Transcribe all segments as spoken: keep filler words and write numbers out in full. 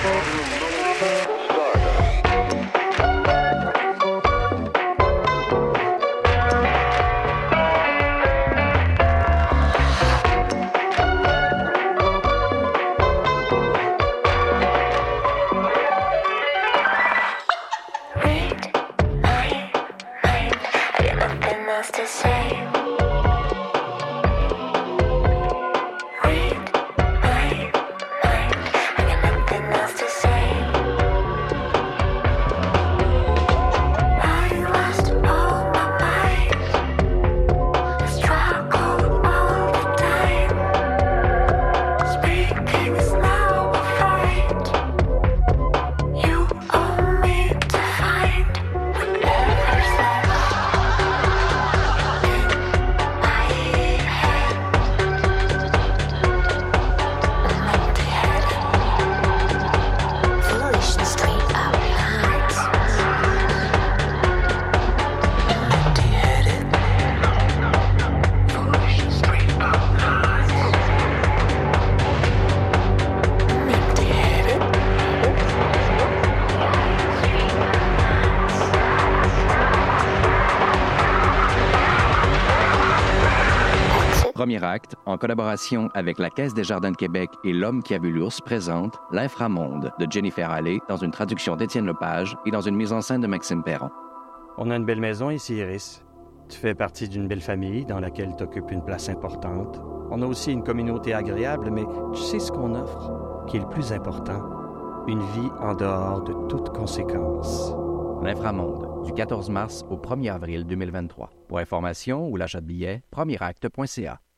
Premier acte, en collaboration avec la Caisse des Jardins de Québec et L'Homme qui a vu l'ours, présente L'Inframonde de Jennifer Allais dans une traduction d'Étienne Lepage et dans une mise en scène de Maxime Perron. On a une belle maison ici, Iris. Tu fais partie d'une belle famille dans laquelle tu occupes une place importante. On a aussi une communauté agréable, mais tu sais ce qu'on offre, qui est le plus important, une vie en dehors de toute conséquence. L'Inframonde, du quatorze mars au premier avril deux mille vingt-trois. Pour information ou l'achat de billets, premier acte point c a.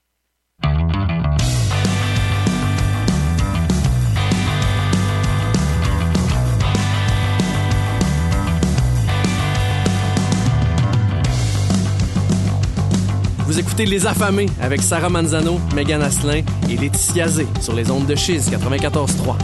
Vous écoutez Les Affamés avec Sarah Manzano, Mégane Asselin et Laetitia Zé sur les ondes de Chiz quatre-vingt-quatorze trois.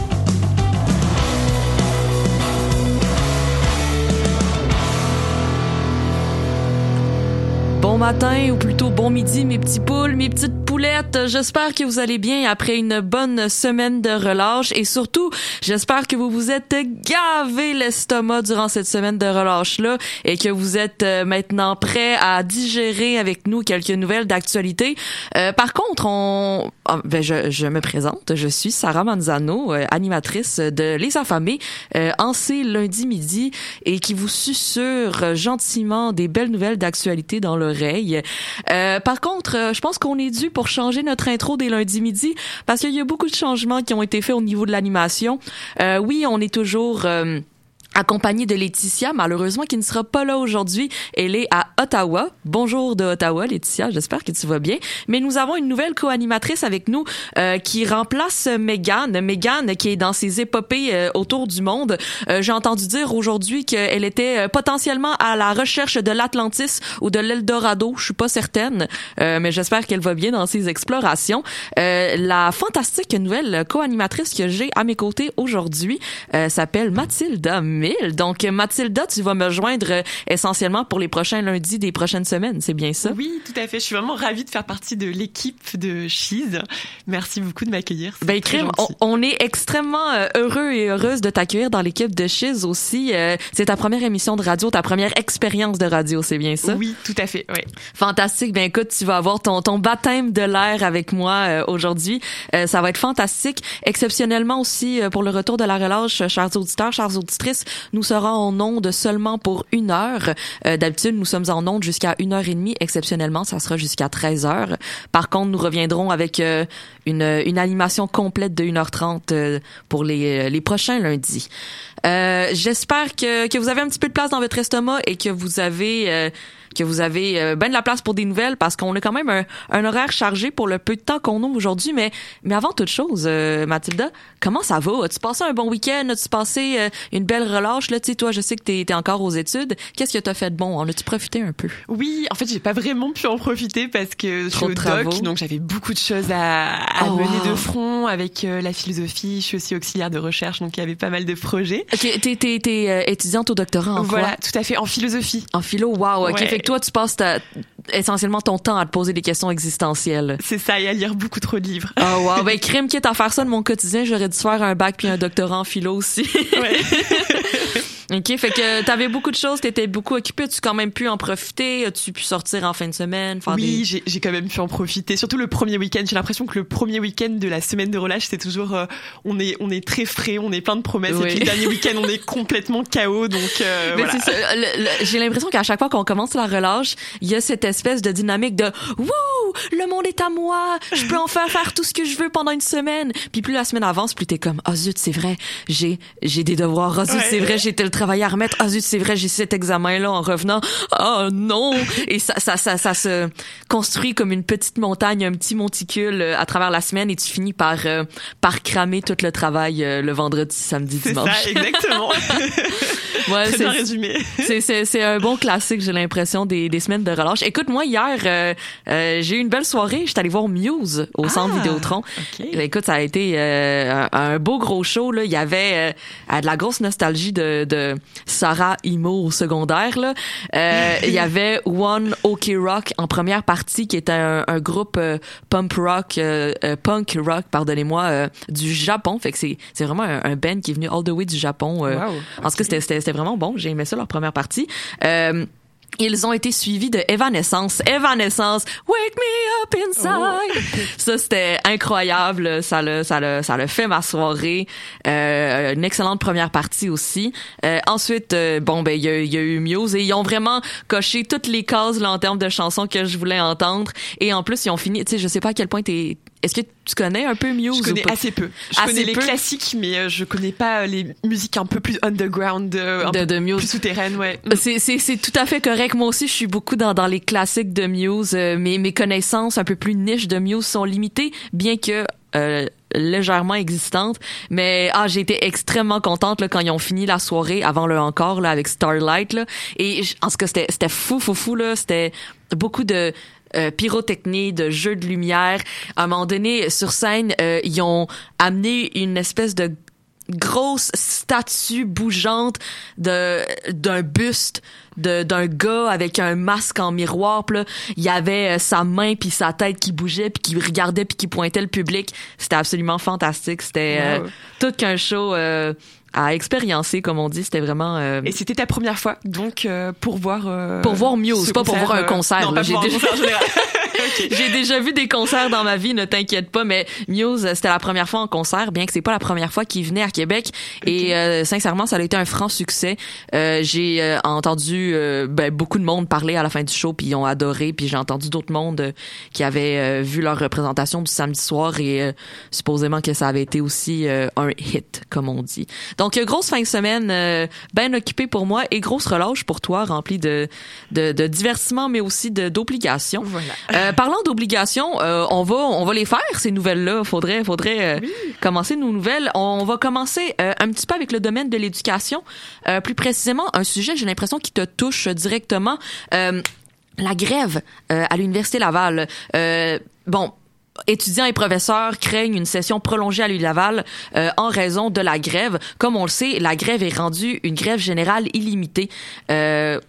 Bon matin, ou plutôt bon midi, mes petits poules, mes petites poulettes. J'espère que vous allez bien après une bonne semaine de relâche et surtout, j'espère que vous vous êtes gavé l'estomac durant cette semaine de relâche-là et que vous êtes maintenant prêts à digérer avec nous quelques nouvelles d'actualité. Euh, par contre, on, ah, ben je, je me présente, je suis Sarah Manzano, euh, animatrice de Les Affamés, euh, en ces lundi midi et qui vous susurre gentiment des belles nouvelles d'actualité dans l'oreille. Euh, par contre, euh, je pense qu'on est dû pour changer notre intro des lundis midi parce qu'il y a beaucoup de changements qui ont été faits au niveau de l'animation. Euh, oui, on est toujours... Euh, accompagnée de Laetitia, malheureusement, qui ne sera pas là aujourd'hui. Elle est à Ottawa. Bonjour de Ottawa, Laetitia. J'espère que tu vas bien. Mais nous avons une nouvelle co-animatrice avec nous euh, qui remplace Mégane. Mégane qui est dans ses épopées euh, autour du monde. Euh, j'ai entendu dire aujourd'hui qu'elle était euh, potentiellement à la recherche de l'Atlantis ou de l'Eldorado. Je suis pas certaine, euh, mais j'espère qu'elle va bien dans ses explorations. Euh, la fantastique nouvelle co-animatrice que j'ai à mes côtés aujourd'hui euh, s'appelle Mathilda Mille. Donc, Mathilda, tu vas me joindre euh, essentiellement pour les prochains lundis des prochaines semaines, c'est bien ça? Oui, tout à fait. Je suis vraiment ravie de faire partie de l'équipe de Chiz. Merci beaucoup de m'accueillir. C'est ben, très crime, on, on est extrêmement euh, heureux et heureuse de t'accueillir dans l'équipe de Chiz aussi. Euh, c'est ta première émission de radio, ta première expérience de radio, c'est bien ça? Oui, tout à fait, oui. Fantastique. Ben, écoute, tu vas avoir ton, ton baptême de l'air avec moi euh, aujourd'hui. Euh, ça va être fantastique. Exceptionnellement aussi, euh, pour le retour de la relâche, chers auditeurs, chères auditrices, nous serons en ondes seulement pour une heure. Euh, d'habitude, nous sommes en ondes jusqu'à une heure et demie. Exceptionnellement, ça sera jusqu'à treize heures. Par contre, nous reviendrons avec euh, une, une animation complète de une heure trente euh, pour les, les prochains lundis. Euh, j'espère que, que vous avez un petit peu de place dans votre estomac et que vous avez... Euh, que vous avez euh, ben de la place pour des nouvelles parce qu'on a quand même un, un horaire chargé pour le peu de temps qu'on a aujourd'hui. Mais, mais avant toute chose, euh, Mathilda, comment ça va? As-tu passé un bon week-end? As-tu passé euh, une belle relâche? Là, tu sais, toi, je sais que t'es, t'es encore aux études. Qu'est-ce que t'as fait de bon? En as-tu profité un peu? Oui, en fait, j'ai pas vraiment pu en profiter parce que je suis Trop au de travaux. doc, donc j'avais beaucoup de choses à, à Oh, mener wow. de front avec euh, la philosophie. Je suis aussi auxiliaire de recherche, donc il y avait pas mal de projets. Ok, t'es, t'es, t'es euh, étudiante au doctorat en Voilà, quoi? tout à fait, en philosophie. En philo, wow. Ok, Ouais. fait que toi, tu passes ta, essentiellement ton temps à te poser des questions existentielles. C'est ça, et à lire beaucoup trop de livres. Oh wow, ben crime quitte à faire ça de mon quotidien, j'aurais dû faire un bac puis un doctorat en philo aussi. Ouais. OK, fait que t'avais beaucoup de choses, t'étais beaucoup occupée, as-tu quand même pu en profiter? As-tu pu sortir en fin de semaine? Faire oui, des... j'ai, j'ai quand même pu en profiter. Surtout le premier week-end. J'ai l'impression que le premier week-end de la semaine de relâche, c'est toujours, euh, on est, on est très frais, on est plein de promesses. Oui. Et puis le dernier week-end, on est complètement K O. Donc, euh, Mais voilà. c'est ça, le- le- j'ai l'impression qu'à chaque fois qu'on commence la relâche, il y a cette espèce de dynamique de wouh, le monde est à moi, je peux enfin faire tout ce que je veux pendant une semaine. Puis plus la semaine avance, plus t'es comme oh zut, c'est vrai, j'ai j'ai des devoirs, oh zut, Ouais. c'est vrai, j'ai tel travail à remettre, oh zut, c'est vrai, j'ai cet examen là en revenant, oh non. Et ça ça ça ça se construit comme une petite montagne, un petit monticule euh, à travers la semaine, et tu finis par euh, par cramer tout le travail euh, le vendredi, samedi, C'est dimanche. ça, exactement. Ouais, Très c'est bien résumé. c'est c'est c'est un bon classique, j'ai l'impression, des des semaines de relâche. Écoute, moi hier euh, euh, j'ai eu une belle soirée, j'étais allée voir Muse au Centre Ah, Vidéotron. ok. Écoute, ça a été euh, un, un beau gros show là, il y avait euh, de la grosse nostalgie de de Sarah Imo au secondaire là. Euh, il y avait One Ok Rock en première partie qui était un, un groupe euh, punk rock euh, euh, punk rock, pardonnez-moi, euh, du Japon. Fait que c'est c'est vraiment un, un band qui est venu all the way du Japon. Euh, Wow, En tout cas, c'était c'était c'était vraiment bon. J'ai aimé ça leur première partie. Euh, Ils ont été suivis de Evanescence. Evanescence, Wake Me Up Inside. Oh. Ça, c'était incroyable. Ça l'a, ça l'a, ça l'a fait ma soirée. Euh, une excellente première partie aussi. Euh, ensuite, euh, bon, ben, il y a, y a eu Muse et ils ont vraiment coché toutes les cases, là, en termes de chansons que je voulais entendre. Et en plus, ils ont fini, tu sais, je sais pas à quel point t'es, est-ce que tu connais un peu Muse Je connais ou pas? assez peu. Je Assez connais les peu? classiques, mais euh, je connais pas les musiques un peu plus underground, euh, un De- peu de Muse. plus souterraines, ouais. C'est, c'est, c'est tout à fait correct. Moi aussi, je suis beaucoup dans, dans les classiques de Muse. Euh, mes, mes connaissances un peu plus niches de Muse sont limitées, bien que euh, légèrement existantes. Mais ah, j'ai été extrêmement contente là, quand ils ont fini la soirée avant le encore là, avec Starlight. Là. Et je- en tout cas, c'était, c'était fou, fou, fou. Là. C'était beaucoup de... Euh, pyrotechnie, de jeux de lumière. À un moment donné, sur scène, euh, ils ont amené une espèce de grosse statue bougeante de d'un buste de d'un gars avec un masque en miroir. Puis là, il y avait euh, sa main puis sa tête qui bougeait puis qui regardait puis qui pointait le public. C'était absolument fantastique. C'était euh, Wow. tout qu'un show euh, à expériencer, comme on dit. C'était vraiment euh, Et c'était ta première fois, donc euh, pour voir euh, pour voir Muse, ce pas pour voir un euh, concert. Non, là. pas J'ai pour voir un déjà- concert en général. Ok. J'ai déjà vu des concerts dans ma vie, ne t'inquiète pas, mais Muse, c'était la première fois en concert, bien que c'est pas la première fois qu'ils venaient à Québec. Et euh, sincèrement, ça a été un franc succès. Euh, j'ai euh, entendu euh, ben, beaucoup de monde parler à la fin du show, puis ils ont adoré. Puis j'ai entendu d'autres mondes euh, qui avaient euh, vu leur représentation du samedi soir et euh, supposément que ça avait été aussi euh, un hit, comme on dit. Donc, euh, grosse fin de semaine, euh, bien occupée pour moi et grosse relâche pour toi, remplie de, de, de divertissement, mais aussi de d'obligations. Voilà. Euh, parlant d'obligations, euh, on va on va les faire ces nouvelles-là. Faudrait faudrait euh, commencer nos nouvelles. On va commencer euh, un petit peu avec le domaine de l'éducation, euh, plus précisément un sujet, j'ai l'impression, qui te touche directement. Euh, la grève euh, à l'Université Laval. Euh, bon. Étudiants et professeurs craignent une session prolongée à l'U Laval euh, en raison de la grève. Comme on le sait, la grève est rendue une grève générale illimitée. Euh,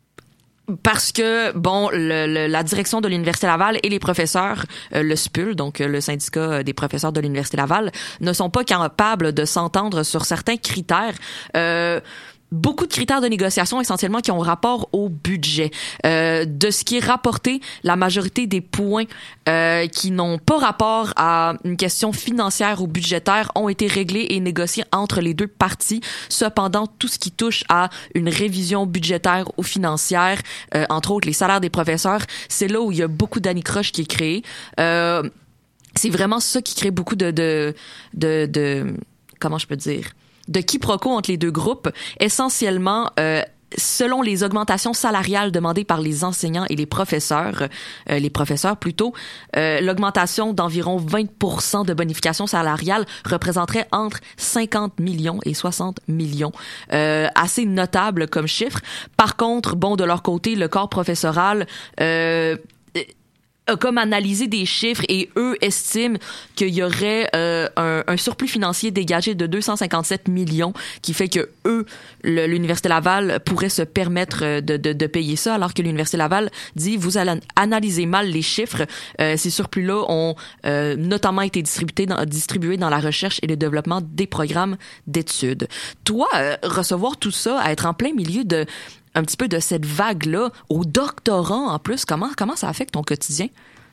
Parce que, bon, le, le, la direction de l'Université Laval et les professeurs, euh, le S P U L, donc euh, le syndicat des professeurs de l'Université Laval, ne sont pas capables de s'entendre sur certains critères. Euh, Beaucoup de critères de négociation essentiellement qui ont rapport au budget. Euh, de ce qui est rapporté, la majorité des points euh, qui n'ont pas rapport à une question financière ou budgétaire ont été réglés et négociés entre les deux parties. Cependant, tout ce qui touche à une révision budgétaire ou financière, euh, entre autres les salaires des professeurs, c'est là où il y a beaucoup d'anicroche qui est créé. Euh, c'est vraiment ça qui crée beaucoup de, de, de, de comment je peux dire, de quiproquos entre les deux groupes, essentiellement euh, selon les augmentations salariales demandées par les enseignants et les professeurs, euh, les professeurs plutôt, euh, l'augmentation d'environ vingt pour cent de bonification salariale représenterait entre cinquante millions et soixante millions. Euh, assez notable comme chiffre. Par contre, bon, de leur côté, le corps professoral... Euh, a comme analysé des chiffres et eux estiment qu'il y aurait euh, un, un surplus financier dégagé de deux cent cinquante-sept millions qui fait que eux, le, l'Université Laval pourrait se permettre de, de, de payer ça, alors que l'Université Laval dit vous allez analyser mal les chiffres. Euh, ces surplus-là ont euh, notamment été distribués dans, distribués dans la recherche et le développement des programmes d'études. Toi, euh, recevoir tout ça, à être en plein milieu de un petit peu de cette vague-là, au doctorat en plus, comment, comment ça affecte ton quotidien?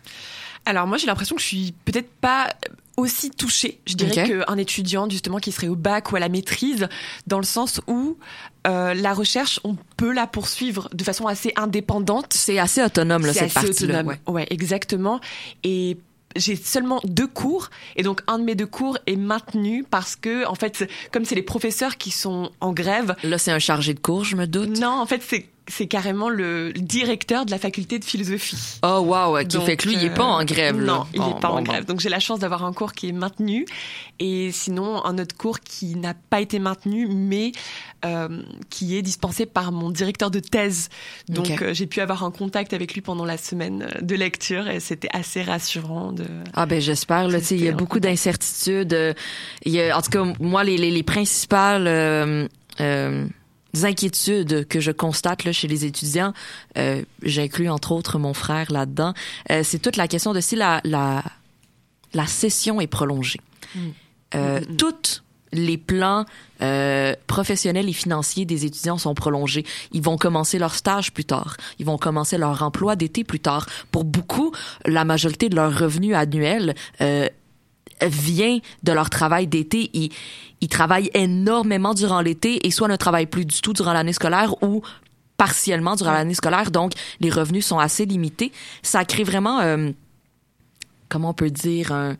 Alors moi, j'ai l'impression que je suis peut-être pas aussi touchée, je dirais, okay. qu'un étudiant justement qui serait au bac ou à la maîtrise, dans le sens où euh, la recherche, on peut la poursuivre de façon assez indépendante. C'est assez autonome, là, C'est cette assez partie-là. Autonome. Ouais. ouais, exactement. Et j'ai seulement deux cours, et donc un de mes deux cours est maintenu parce que, en fait, comme c'est les professeurs qui sont en grève... Là, c'est un chargé de cours, je me doute. Non, en fait, c'est c'est carrément le directeur de la faculté de philosophie. Oh wow, qui donc, fait que lui, il est pas en grève. Euh, là. Non, il bon, est pas bon, en bon. grève. Donc j'ai la chance d'avoir un cours qui est maintenu, et sinon un autre cours qui n'a pas été maintenu, mais euh, qui est dispensé par mon directeur de thèse. Donc okay. euh, j'ai pu avoir un contact avec lui pendant la semaine de lecture, et c'était assez rassurant. De... Ah ben j'espère. Là, tu sais, il y a beaucoup d'incertitudes. Il y a, en tout cas, moi, les les, les principales euh, euh, des inquiétudes que je constate là chez les étudiants, euh, j'inclus entre autres mon frère là-dedans, euh, c'est toute la question de si la la la session est prolongée. Mmh. Euh, mmh. Toutes les plans euh, professionnels et financiers des étudiants sont prolongés. Ils vont commencer leur stage plus tard. Ils vont commencer leur emploi d'été plus tard. Pour beaucoup, la majorité de leur revenu annuel euh, vient de leur travail d'été. Ils, ils travaillent énormément durant l'été et soit ne travaillent plus du tout durant l'année scolaire ou partiellement durant l'année scolaire. Donc, les revenus sont assez limités. Ça crée vraiment, euh, comment on peut dire, un,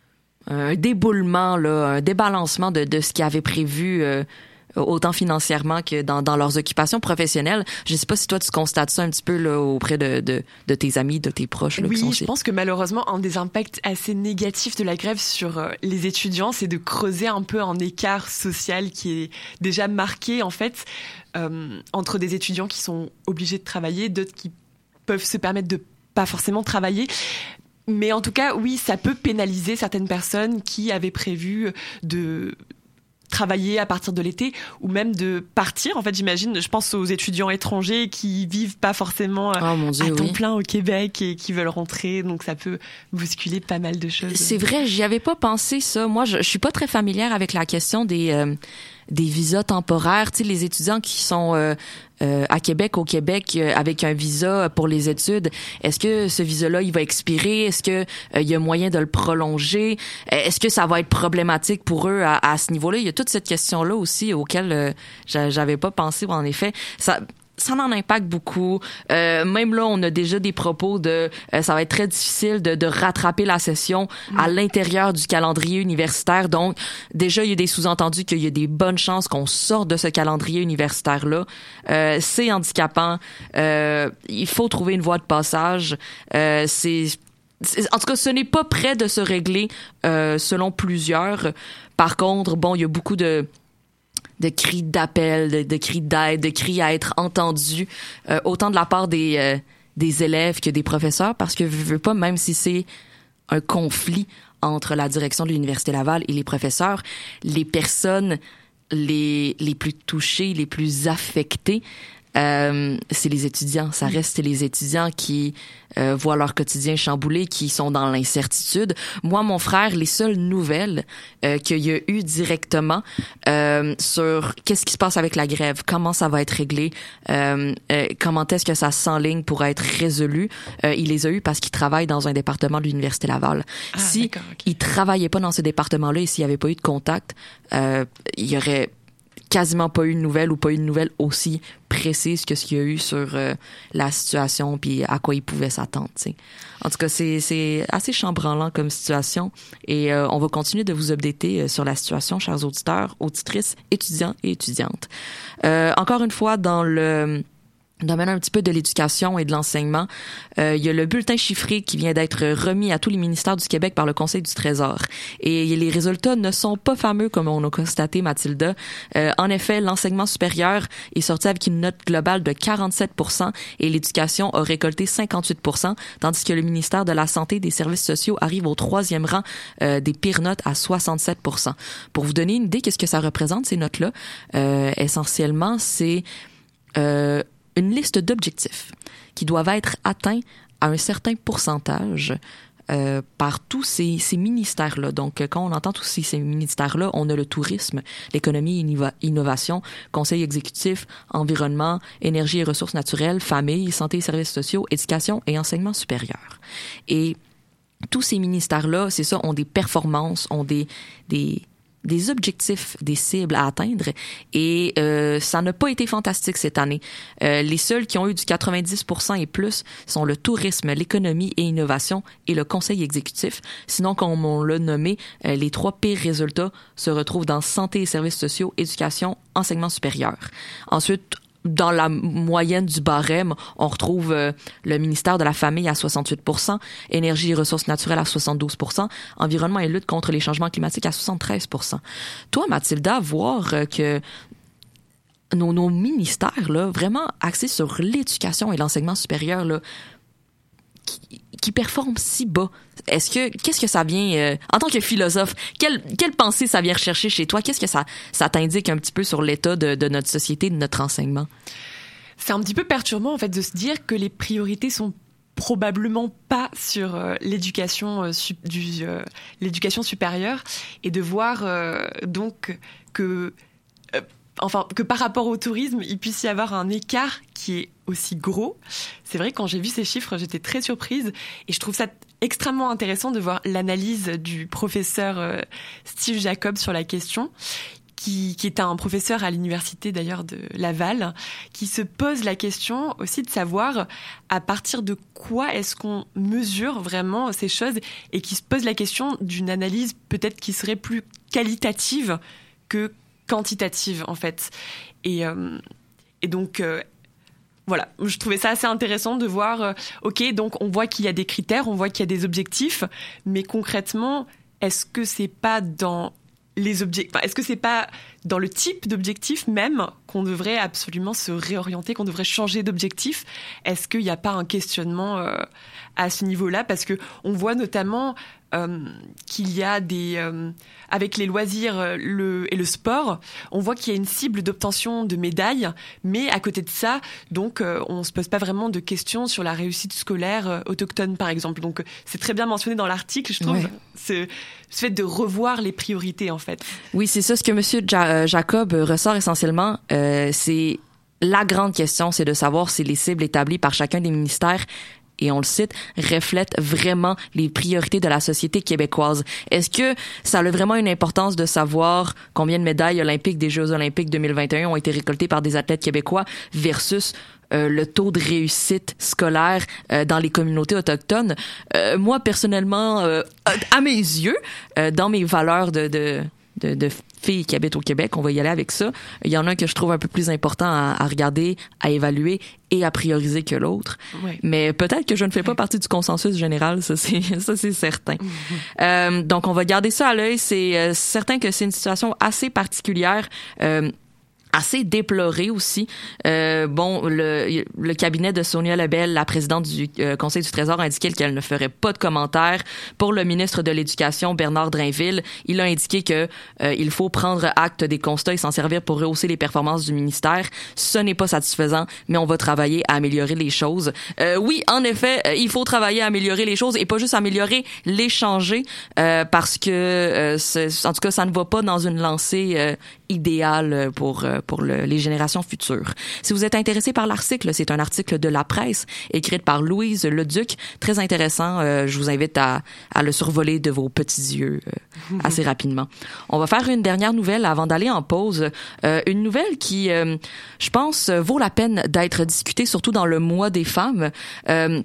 un déboulement, là, un débalancement de, de ce qu'ils avaient prévu euh, autant financièrement que dans, dans leurs occupations professionnelles. Je sais pas si toi, tu constates ça un petit peu là, auprès de, de, de tes amis, de tes proches. Là, oui, qui sont je chez... pense que malheureusement, un des impacts assez négatifs de la grève sur euh, les étudiants, c'est de creuser un peu un écart social qui est déjà marqué, en fait, euh, entre des étudiants qui sont obligés de travailler, d'autres qui peuvent se permettre de pas forcément travailler. Mais en tout cas, oui, ça peut pénaliser certaines personnes qui avaient prévu de travailler à partir de l'été ou même de partir. En fait, j'imagine, je pense aux étudiants étrangers qui vivent pas forcément oh, mon Dieu, à temps oui. plein au Québec et qui veulent rentrer. Donc, ça peut bousculer pas mal de choses. C'est vrai, j'y avais pas pensé ça. Moi, je, je suis pas très familière avec la question des euh, des visas temporaires. Tu sais, les étudiants qui sont euh, euh, à Québec, au Québec, euh, avec un visa pour les études, est-ce que ce visa-là, il va expirer? Est-ce que euh, il y a moyen de le prolonger? Est-ce que ça va être problématique pour eux à, à ce niveau-là? Il y a toute cette question-là aussi auquel euh, j'avais pas pensé. En effet, ça... ça en impacte beaucoup. Euh, même là, on a déjà des propos de euh, ça va être très difficile de, de rattraper la session mmh. à l'intérieur du calendrier universitaire. Donc, déjà, il y a des sous-entendus qu'il y a des bonnes chances qu'on sorte de ce calendrier universitaire-là. Euh, c'est handicapant. Euh, il faut trouver une voie de passage. Euh, c'est, c'est, en tout cas, ce n'est pas près de se régler euh, selon plusieurs. Par contre, bon, il y a beaucoup de de cris d'appel, de, de cris d'aide, de cris à être entendus, euh, autant de la part des euh, des élèves que des professeurs, parce que je veux pas, même si c'est un conflit entre la direction de l'Université Laval et les professeurs, les personnes les les plus touchées, les plus affectées, euh, c'est les étudiants. Ça reste les étudiants qui euh, voient leur quotidien chamboulé, qui sont dans l'incertitude. Moi, mon frère, les seules nouvelles euh, qu'il y a eu directement euh, sur qu'est-ce qui se passe avec la grève, comment ça va être réglé, euh, euh, comment est-ce que ça s'enligne pour être résolu, euh, il les a eu parce qu'il travaille dans un département de l'Université Laval. Ah, si okay. il travaillait pas dans ce département-là et s'il y avait pas eu de contact, euh, il y aurait quasiment pas eu de nouvelles ou pas eu de nouvelles aussi précises que ce qu'il y a eu sur euh, la situation puis à quoi il pouvait s'attendre. T'sais. En tout cas, c'est c'est assez chambranlant comme situation et euh, on va continuer de vous updater sur la situation, chers auditeurs, auditrices, étudiants et étudiantes. Euh, encore une fois, dans le domaine un petit peu de l'éducation et de l'enseignement, euh, il y a le bulletin chiffré qui vient d'être remis à tous les ministères du Québec par le Conseil du Trésor. Et les résultats ne sont pas fameux comme on a constaté, Mathilda. Euh, en effet, l'enseignement supérieur est sorti avec une note globale de quarante-sept pour cent et l'éducation a récolté cinquante-huit pour cent, tandis que le ministère de la Santé et des Services sociaux arrive au troisième rang euh, des pires notes à soixante-sept pour cent. Pour vous donner une idée, qu'est-ce que ça représente, ces notes-là? Euh, essentiellement, c'est... Euh, une liste d'objectifs qui doivent être atteints à un certain pourcentage euh, par tous ces, ces ministères-là. Donc, quand on entend tous ces, ces ministères-là, on a le tourisme, l'économie et innova- innovation, conseil exécutif, environnement, énergie et ressources naturelles, famille, santé et services sociaux, éducation et enseignement supérieur. Et tous ces ministères-là, c'est ça, ont des performances, ont des... des des objectifs, des cibles à atteindre et euh, ça n'a pas été fantastique cette année. Euh, les seuls qui ont eu du quatre-vingt-dix pour cent et plus sont le tourisme, l'économie et innovation et le conseil exécutif. Sinon, comme on l'a nommé, euh, les trois pires résultats se retrouvent dans santé et services sociaux, éducation, enseignement supérieur. Ensuite, dans la moyenne du barème, on retrouve euh, le ministère de la Famille à soixante-huit pour cent, Énergie et ressources naturelles à soixante-douze pour cent, Environnement et lutte contre les changements climatiques à soixante-treize pour cent. Toi, Mathilda, voir euh, que nos, nos ministères, là, vraiment axés sur l'éducation et l'enseignement supérieur, là, qui, qui performent si bas, est-ce que qu'est-ce que ça vient euh, en tant que philosophe, quelle quelle pensée ça vient rechercher chez toi? Qu'est-ce que ça ça t'indique un petit peu sur l'état de, de notre société, de notre enseignement? C'est un petit peu perturbant en fait de se dire que les priorités sont probablement pas sur euh, l'éducation euh, su- du euh, l'éducation supérieure et de voir euh, donc que euh, enfin que par rapport au tourisme, il puisse y avoir un écart qui est aussi gros. C'est vrai, quand j'ai vu ces chiffres, j'étais très surprise et je trouve ça extrêmement intéressant de voir l'analyse du professeur euh, Steve Jacobs sur la question, qui, qui est un professeur à l'université d'ailleurs de Laval, qui se pose la question aussi de savoir à partir de quoi est-ce qu'on mesure vraiment ces choses et qui se pose la question d'une analyse peut-être qui serait plus qualitative que quantitative en fait. Et, euh, et donc euh, voilà, je trouvais ça assez intéressant de voir, euh, ok, donc on voit qu'il y a des critères, on voit qu'il y a des objectifs, mais concrètement, est-ce que c'est pas dans les objectifs, enfin, est-ce que c'est pas dans le type d'objectif même qu'on devrait absolument se réorienter, qu'on devrait changer d'objectif? Est-ce qu'il n'y a pas un questionnement euh, à ce niveau-là? Parce que on voit notamment euh, qu'il y a des euh, avec les loisirs le, et le sport, on voit qu'il y a une cible d'obtention de médailles, mais à côté de ça, donc euh, on se pose pas vraiment de questions sur la réussite scolaire euh, autochtone, par exemple. Donc c'est très bien mentionné dans l'article, je trouve, ouais. ce, ce fait de revoir les priorités en fait. Oui, c'est ça ce que Monsieur ja- Jacob ressort essentiellement. Euh, c'est la grande question, c'est de savoir si les cibles établies par chacun des ministères, et on le cite, reflètent vraiment les priorités de la société québécoise. Est-ce que ça a vraiment une importance de savoir combien de médailles olympiques des Jeux olympiques deux mille vingt et un ont été récoltées par des athlètes québécois versus euh, le taux de réussite scolaire euh, dans les communautés autochtones? Euh, moi, personnellement, euh, à mes yeux, euh, dans mes valeurs de... de De, de filles qui habitent au Québec, on va y aller avec ça. Il y en a un que je trouve un peu plus important à, à regarder, à évaluer et à prioriser que l'autre. Oui. Mais peut-être que je ne fais pas partie du consensus général, ça c'est ça c'est certain. Mm-hmm. Euh, donc on va garder ça à l'œil. C'est euh, certain que c'est une situation assez particulière. Euh, assez déploré aussi. Euh, bon, le, le cabinet de Sonia Lebel, la présidente du euh, Conseil du Trésor, a indiqué qu'elle ne ferait pas de commentaires. Pour le ministre de l'Éducation, Bernard Drainville, il a indiqué que euh, il faut prendre acte des constats et s'en servir pour rehausser les performances du ministère. Ce n'est pas satisfaisant, mais on va travailler à améliorer les choses. Euh, oui, en effet, euh, il faut travailler à améliorer les choses et pas juste améliorer, les changer, euh, parce que, euh, en tout cas, ça ne va pas dans une lancée euh, idéale pour euh, pour le, les générations futures. Si vous êtes intéressé par l'article, c'est un article de La Presse écrit par Louise Leduc, très intéressant. Euh, je vous invite à, à le survoler de vos petits yeux euh, assez rapidement. On va faire une dernière nouvelle avant d'aller en pause. Euh, une nouvelle qui, euh, je pense, vaut la peine d'être discutée, surtout dans le mois des femmes. Euh,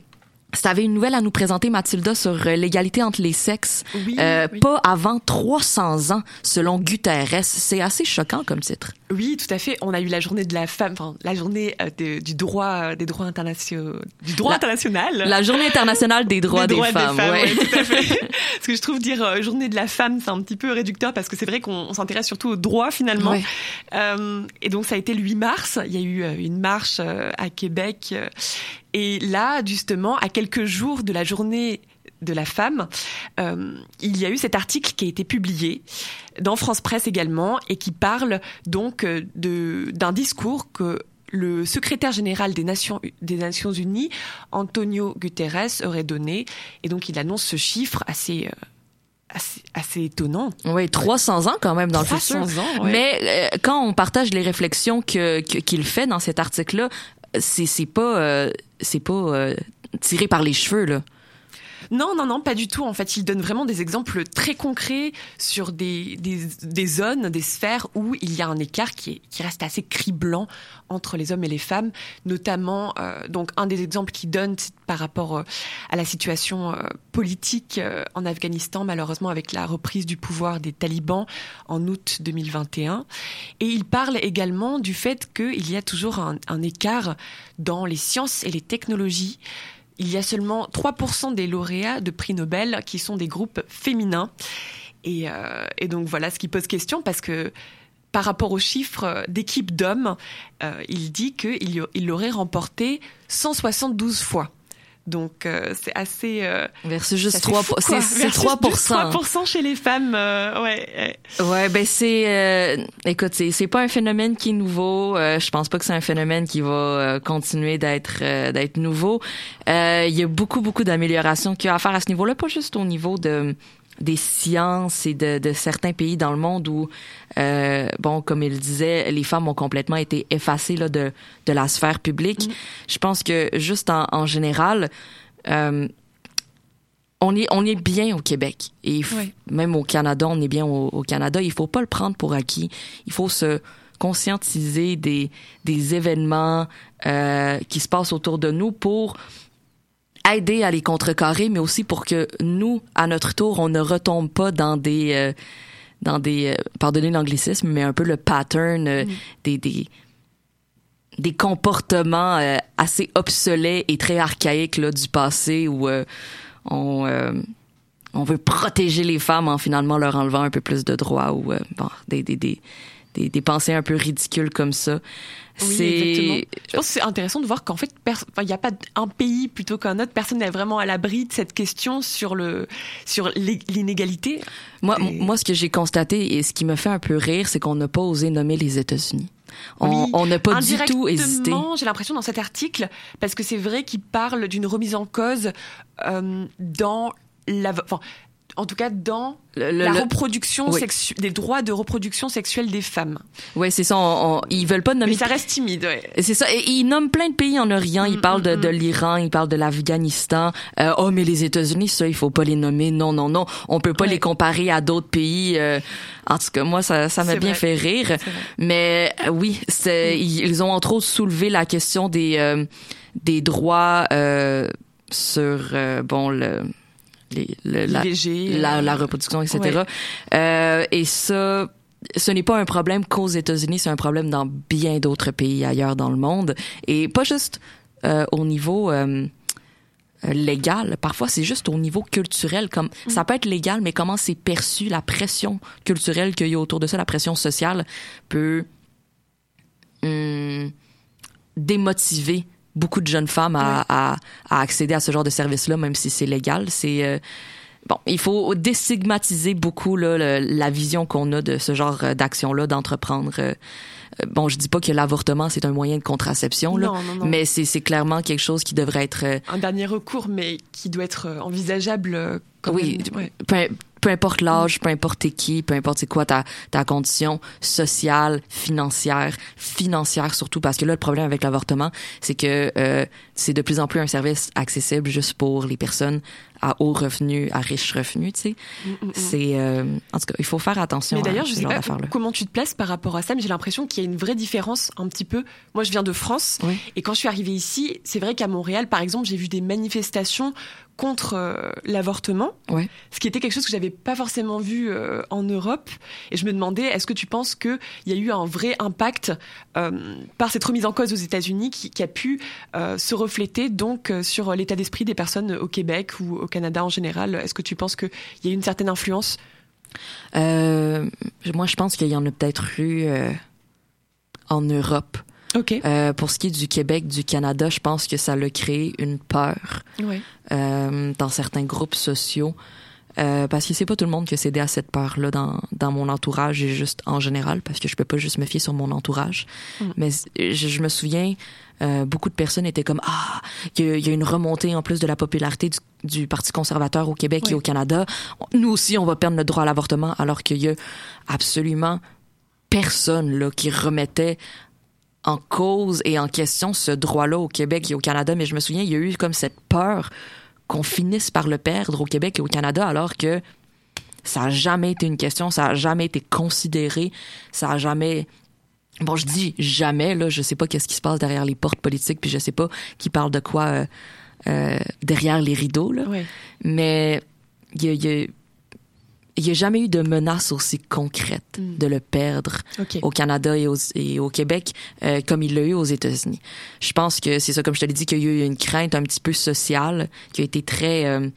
Tu avais une nouvelle à nous présenter, Mathilda, sur euh, l'égalité entre les sexes. Oui, euh, oui. Pas avant trois cents ans, selon Guterres. C'est assez choquant comme titre. Oui, tout à fait. On a eu la journée de la femme, enfin la journée euh, de, du droit, euh, des droits internationaux, du droit La, international. La journée internationale des droits des, des, droits femmes. des femmes. Ouais. Ouais, tout à fait. Parce que je trouve dire euh, journée de la femme, c'est un petit peu réducteur parce que c'est vrai qu'on on s'intéresse surtout aux droits finalement. Ouais. Euh, et donc ça a été le huit mars. Il y a eu euh, une marche euh, à Québec. Euh, et là, justement, à quelques jours de la journée de la femme, euh, il y a eu cet article qui a été publié dans France Presse également et qui parle donc de, d'un discours que le secrétaire général des Nations, des Nations Unies, Antonio Guterres, aurait donné. Et donc il annonce ce chiffre assez... Euh, Assez, assez étonnant. Oui, trois cents ans quand même dans le futur. trois cents ans, ouais. Mais euh, quand on partage les réflexions que, que, qu'il fait dans cet article-là, c'est, c'est pas, euh, c'est pas euh, tiré par les cheveux, là. Non, non, non, pas du tout. En fait, il donne vraiment des exemples très concrets sur des, des, des zones, des sphères où il y a un écart qui, est, qui reste assez criblant entre les hommes et les femmes. Notamment, euh, donc un des exemples qu'il donne c'est par rapport euh, à la situation euh, politique euh, en Afghanistan, malheureusement avec la reprise du pouvoir des talibans en août deux mille vingt et un. Et il parle également du fait qu'il y a toujours un, un écart dans les sciences et les technologies. Il y a seulement trois pour cent des lauréats de prix Nobel qui sont des groupes féminins. Et, euh, et donc voilà ce qui pose question parce que par rapport aux chiffres d'équipe d'hommes, euh, il dit qu'il il l'aurait remporté cent soixante-douze fois. Donc euh, c'est assez... Euh, Versus juste c'est trois fou, c'est, c'est trois pour cent. trois pour cent chez les femmes, euh, ouais. Ouais, ben c'est... Euh, écoute, c'est, c'est pas un phénomène qui est nouveau. Euh, je pense pas que c'est un phénomène qui va euh, continuer d'être euh, d'être nouveau. Euh, il y a beaucoup, beaucoup d'améliorations qu'il y a à faire à ce niveau-là, pas juste au niveau de des sciences et de, de certains pays dans le monde où, euh, bon, comme il disait, les femmes ont complètement été effacées là, de, de la sphère publique. Mmh. Je pense que juste en, en général, euh, on est, on est bien au Québec. Et f- oui. Même au Canada, on est bien au, au Canada. Il faut pas le prendre pour acquis. Il faut se conscientiser des, des événements euh, qui se passent autour de nous pour aider à les contrecarrer, mais aussi pour que nous, à notre tour, on ne retombe pas dans des, euh, dans des, euh, pardonnez l'anglicisme, mais un peu le pattern euh, mm. des, des, des comportements euh, assez obsolètes et très archaïques là, du passé où euh, on, euh, on veut protéger les femmes en finalement leur enlevant un peu plus de droits ou euh, bon, des, des, des, des, des pensées un peu ridicules comme ça. Oui, c'est... exactement. Je pense que c'est intéressant de voir qu'en fait, il pers- n'y a pas un pays plutôt qu'un autre. Personne n'est vraiment à l'abri de cette question sur, le, sur l'inégalité. Moi, et... moi, ce que j'ai constaté et ce qui me fait un peu rire, c'est qu'on n'a pas osé nommer les États-Unis. On oui, on n'a pas du tout hésité. J'ai l'impression dans cet article, parce que c'est vrai qu'il parle d'une remise en cause euh, dans la... Enfin, en tout cas dans le, le, la reproduction oui. sexu- des droits de reproduction sexuelle des femmes. Ouais, c'est ça. On, on, ils veulent pas nommer. Mais ça reste timide. Ouais. C'est ça. Et ils nomment plein de pays en Orient. Ils mm, parlent de, mm, de l'Iran, ils parlent de l'Afghanistan. Euh, oh, mais les États-Unis, ça, il faut pas les nommer. Non, non, non. On peut pas ouais. les comparer à d'autres pays. Euh, en tout cas, moi, ça, ça m'a c'est bien vrai. fait rire. Mais euh, oui, c'est, mm. ils ont entre autres soulevé la question des euh, des droits euh, sur euh, bon le. Les, le, la, la, la reproduction, et cetera. Ouais. Euh, et ça, ce n'est pas un problème qu'aux États-Unis, c'est un problème dans bien d'autres pays ailleurs dans le monde. Et pas juste euh, au niveau euh, légal. Parfois, c'est juste au niveau culturel. Comme mm. ça peut être légal, mais comment c'est perçu, la pression culturelle qu'il y a autour de ça, la pression sociale peut hum, démotiver beaucoup de jeunes femmes à, oui. à, à accéder à ce genre de service-là, même si c'est légal. C'est euh, bon, il faut déstigmatiser beaucoup là, le, la vision qu'on a de ce genre d'action-là, d'entreprendre. Euh, bon, je dis pas que l'avortement c'est un moyen de contraception, là, non, non, non. mais c'est, c'est clairement quelque chose qui devrait être euh, un dernier recours, mais qui doit être envisageable. Quand oui, même. Ouais. Peu, peu importe l'âge, peu importe qui, peu importe c'est quoi ta, ta condition sociale, financière, financière surtout, parce que là, le problème avec l'avortement, c'est que euh, c'est de plus en plus un service accessible juste pour les personnes à haut revenu, à riche revenu, tu sais. Mm, mm, c'est, euh, en tout cas, il faut faire attention. Mais d'ailleurs, à je ce sais genre pas d'affaires-là. Comment tu te places par rapport à ça, mais j'ai l'impression qu'il y a une vraie différence un petit peu. Moi, je viens de France, oui. et quand je suis arrivée ici, c'est vrai qu'à Montréal, par exemple, j'ai vu des manifestations contre euh, l'avortement, oui. ce qui était quelque chose que j'avais pas forcément vu euh, en Europe. Et je me demandais, est-ce que tu penses qu'il y a eu un vrai impact euh, par cette remise en cause aux États-Unis qui, qui a pu euh, se refléter donc euh, sur l'état d'esprit des personnes au Québec ou au Canada en général? Est-ce que tu penses qu'il y a eu une certaine influence? Euh, moi, je pense qu'il y en a peut-être eu euh, en Europe. Okay. Euh, pour ce qui est du Québec, du Canada, je pense que ça a créé une peur ouais. euh, dans certains groupes sociaux. Euh, parce que c'est pas tout le monde qui a cédé à cette peur-là dans, dans mon entourage et juste en général, parce que je peux pas juste me fier sur mon entourage. Mm. Mais je, je me souviens, euh, beaucoup de personnes étaient comme « Ah, il y, y a une remontée en plus de la popularité du, du Parti conservateur au Québec oui. et au Canada. Nous aussi, on va perdre notre droit à l'avortement. » Alors qu'il y a absolument personne là qui remettait en cause et en question ce droit-là au Québec et au Canada. Mais je me souviens, il y a eu comme cette peur qu'on finisse par le perdre au Québec et au Canada, alors que ça a jamais été une question, ça a jamais été considéré, ça a jamais... Bon, je dis jamais, là, je sais pas qu'est-ce qui se passe derrière les portes politiques, puis je sais pas qui parle de quoi euh, euh, derrière les rideaux, là. Ouais. Mais il y a... Y a Il n'y a jamais eu de menace aussi concrète mm. de le perdre okay. au Canada et au, et au Québec euh, comme il l'a eu aux États-Unis. Je pense que c'est ça, comme je te l'ai dit, qu'il y a eu une crainte un petit peu sociale qui a été très, euh,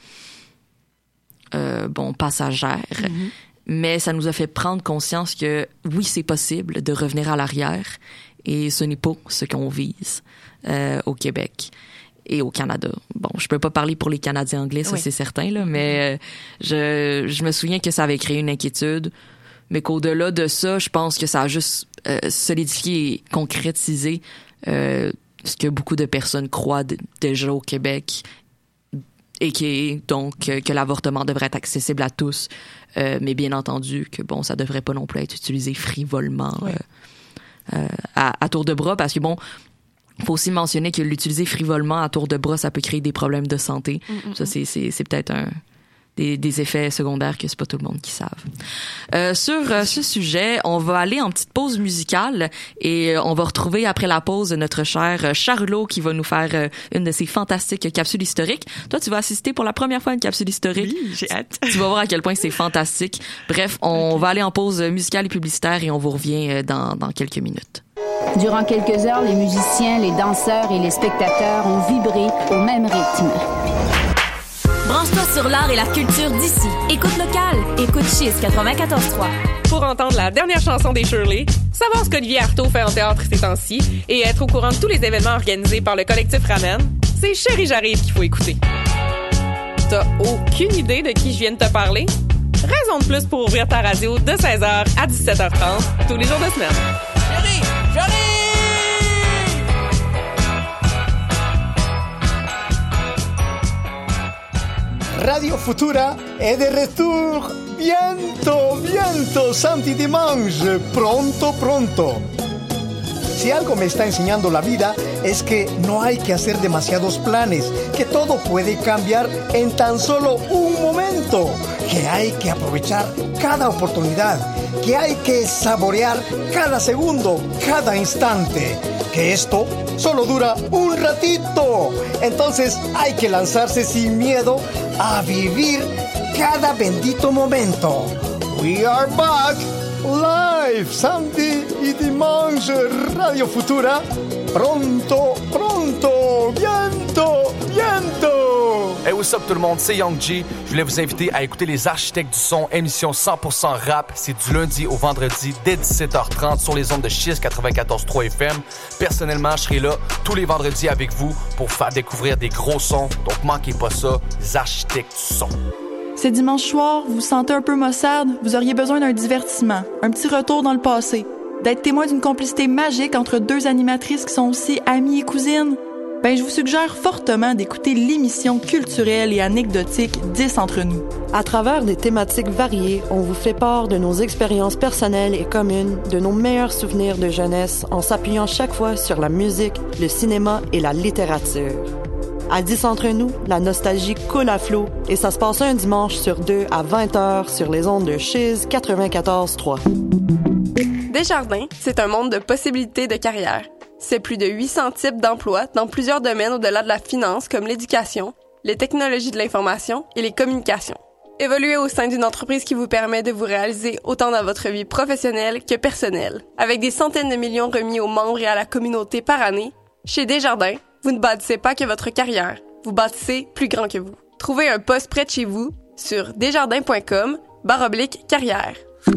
euh, bon, passagère. Mm-hmm. Mais ça nous a fait prendre conscience que oui, c'est possible de revenir à l'arrière et ce n'est pas ce qu'on vise euh, au Québec et au Canada. Bon, je peux pas parler pour les Canadiens anglais, ça oui. c'est certain, là, mais euh, je, je me souviens que ça avait créé une inquiétude, mais qu'au-delà de ça, je pense que ça a juste euh, solidifié et concrétisé euh, ce que beaucoup de personnes croient d- déjà au Québec et qui est donc euh, que l'avortement devrait être accessible à tous, euh, mais bien entendu que bon, ça devrait pas non plus être utilisé frivolement oui. euh, euh, à, à tour de bras, parce que bon, il faut aussi mentionner que l'utiliser frivolement à tour de bras, ça peut créer des problèmes de santé. Mm-hmm. Ça, c'est, c'est, c'est peut-être un, des, des effets secondaires que c'est pas tout le monde qui savent. Euh, sur euh, ce sujet, on va aller en petite pause musicale et euh, on va retrouver après la pause notre cher Charlot qui va nous faire euh, une de ses fantastiques capsules historiques. Toi, tu vas assister pour la première fois à une capsule historique. Oui, j'ai hâte. Tu vas voir à quel point c'est fantastique. Bref, on okay. va aller en pause musicale et publicitaire et on vous revient dans, dans quelques minutes. Durant quelques heures, les musiciens, les danseurs et les spectateurs ont vibré au même rythme. Branche-toi sur l'art et la culture d'ici. Écoute local. Écoute Chiz quatre-vingt-quatorze trois. Pour entendre la dernière chanson des Shirley, savoir ce qu'Olivier Artaud fait en théâtre ces temps-ci et être au courant de tous les événements organisés par le collectif Ramen, c'est Chérie J'arrive qu'il faut écouter. T'as aucune idée de qui je viens de te parler? Raison de plus pour ouvrir ta radio de seize heures à dix-sept heures trente tous les jours de semaine. Chérie, j'arrive! Radio Futura est de retour. Bientôt, bientôt, Santi Dimanche. Pronto, pronto. Si algo me está enseñando la vida es que no hay que hacer demasiados planes, que todo puede cambiar en tan solo un momento, que hay que aprovechar cada oportunidad, que hay que saborear cada segundo, cada instante, que esto solo dura un ratito. Entonces hay que lanzarse sin miedo a vivir cada bendito momento. We are back! Live, Santi y Dimanche, Radio Futura. Pronto, pronto, bientôt, bientôt. Hey, what's up tout le monde, c'est Young G. Je voulais vous inviter à écouter Les Architectes du Son, émission cent pour cent rap. C'est du lundi au vendredi dès dix-sept heures trente sur les ondes de Chiz quatre-vingt-quatorze trois F M. Personnellement, je serai là tous les vendredis avec vous pour faire découvrir des gros sons. Donc manquez pas ça, Les Architectes du Son. C'est dimanche soir, vous vous sentez un peu maussade, vous auriez besoin d'un divertissement, un petit retour dans le passé, d'être témoin d'une complicité magique entre deux animatrices qui sont aussi amies et cousines. Ben, je vous suggère fortement d'écouter l'émission culturelle et anecdotique dix entre nous. À travers des thématiques variées, on vous fait part de nos expériences personnelles et communes, de nos meilleurs souvenirs de jeunesse, en s'appuyant chaque fois sur la musique, le cinéma et la littérature. À dix entre nous, la nostalgie coule à flot et ça se passe un dimanche sur deux à vingt heures sur les ondes de Chiz quatre-vingt-quatorze trois. Desjardins, c'est un monde de possibilités de carrière. C'est plus de huit cents types d'emplois dans plusieurs domaines au-delà de la finance comme l'éducation, les technologies de l'information et les communications. Évoluez au sein d'une entreprise qui vous permet de vous réaliser autant dans votre vie professionnelle que personnelle. Avec des centaines de millions remis aux membres et à la communauté par année, chez Desjardins, vous ne bâtissez pas que votre carrière, vous bâtissez plus grand que vous. Trouvez un poste près de chez vous sur desjardins.com barre oblique carrière.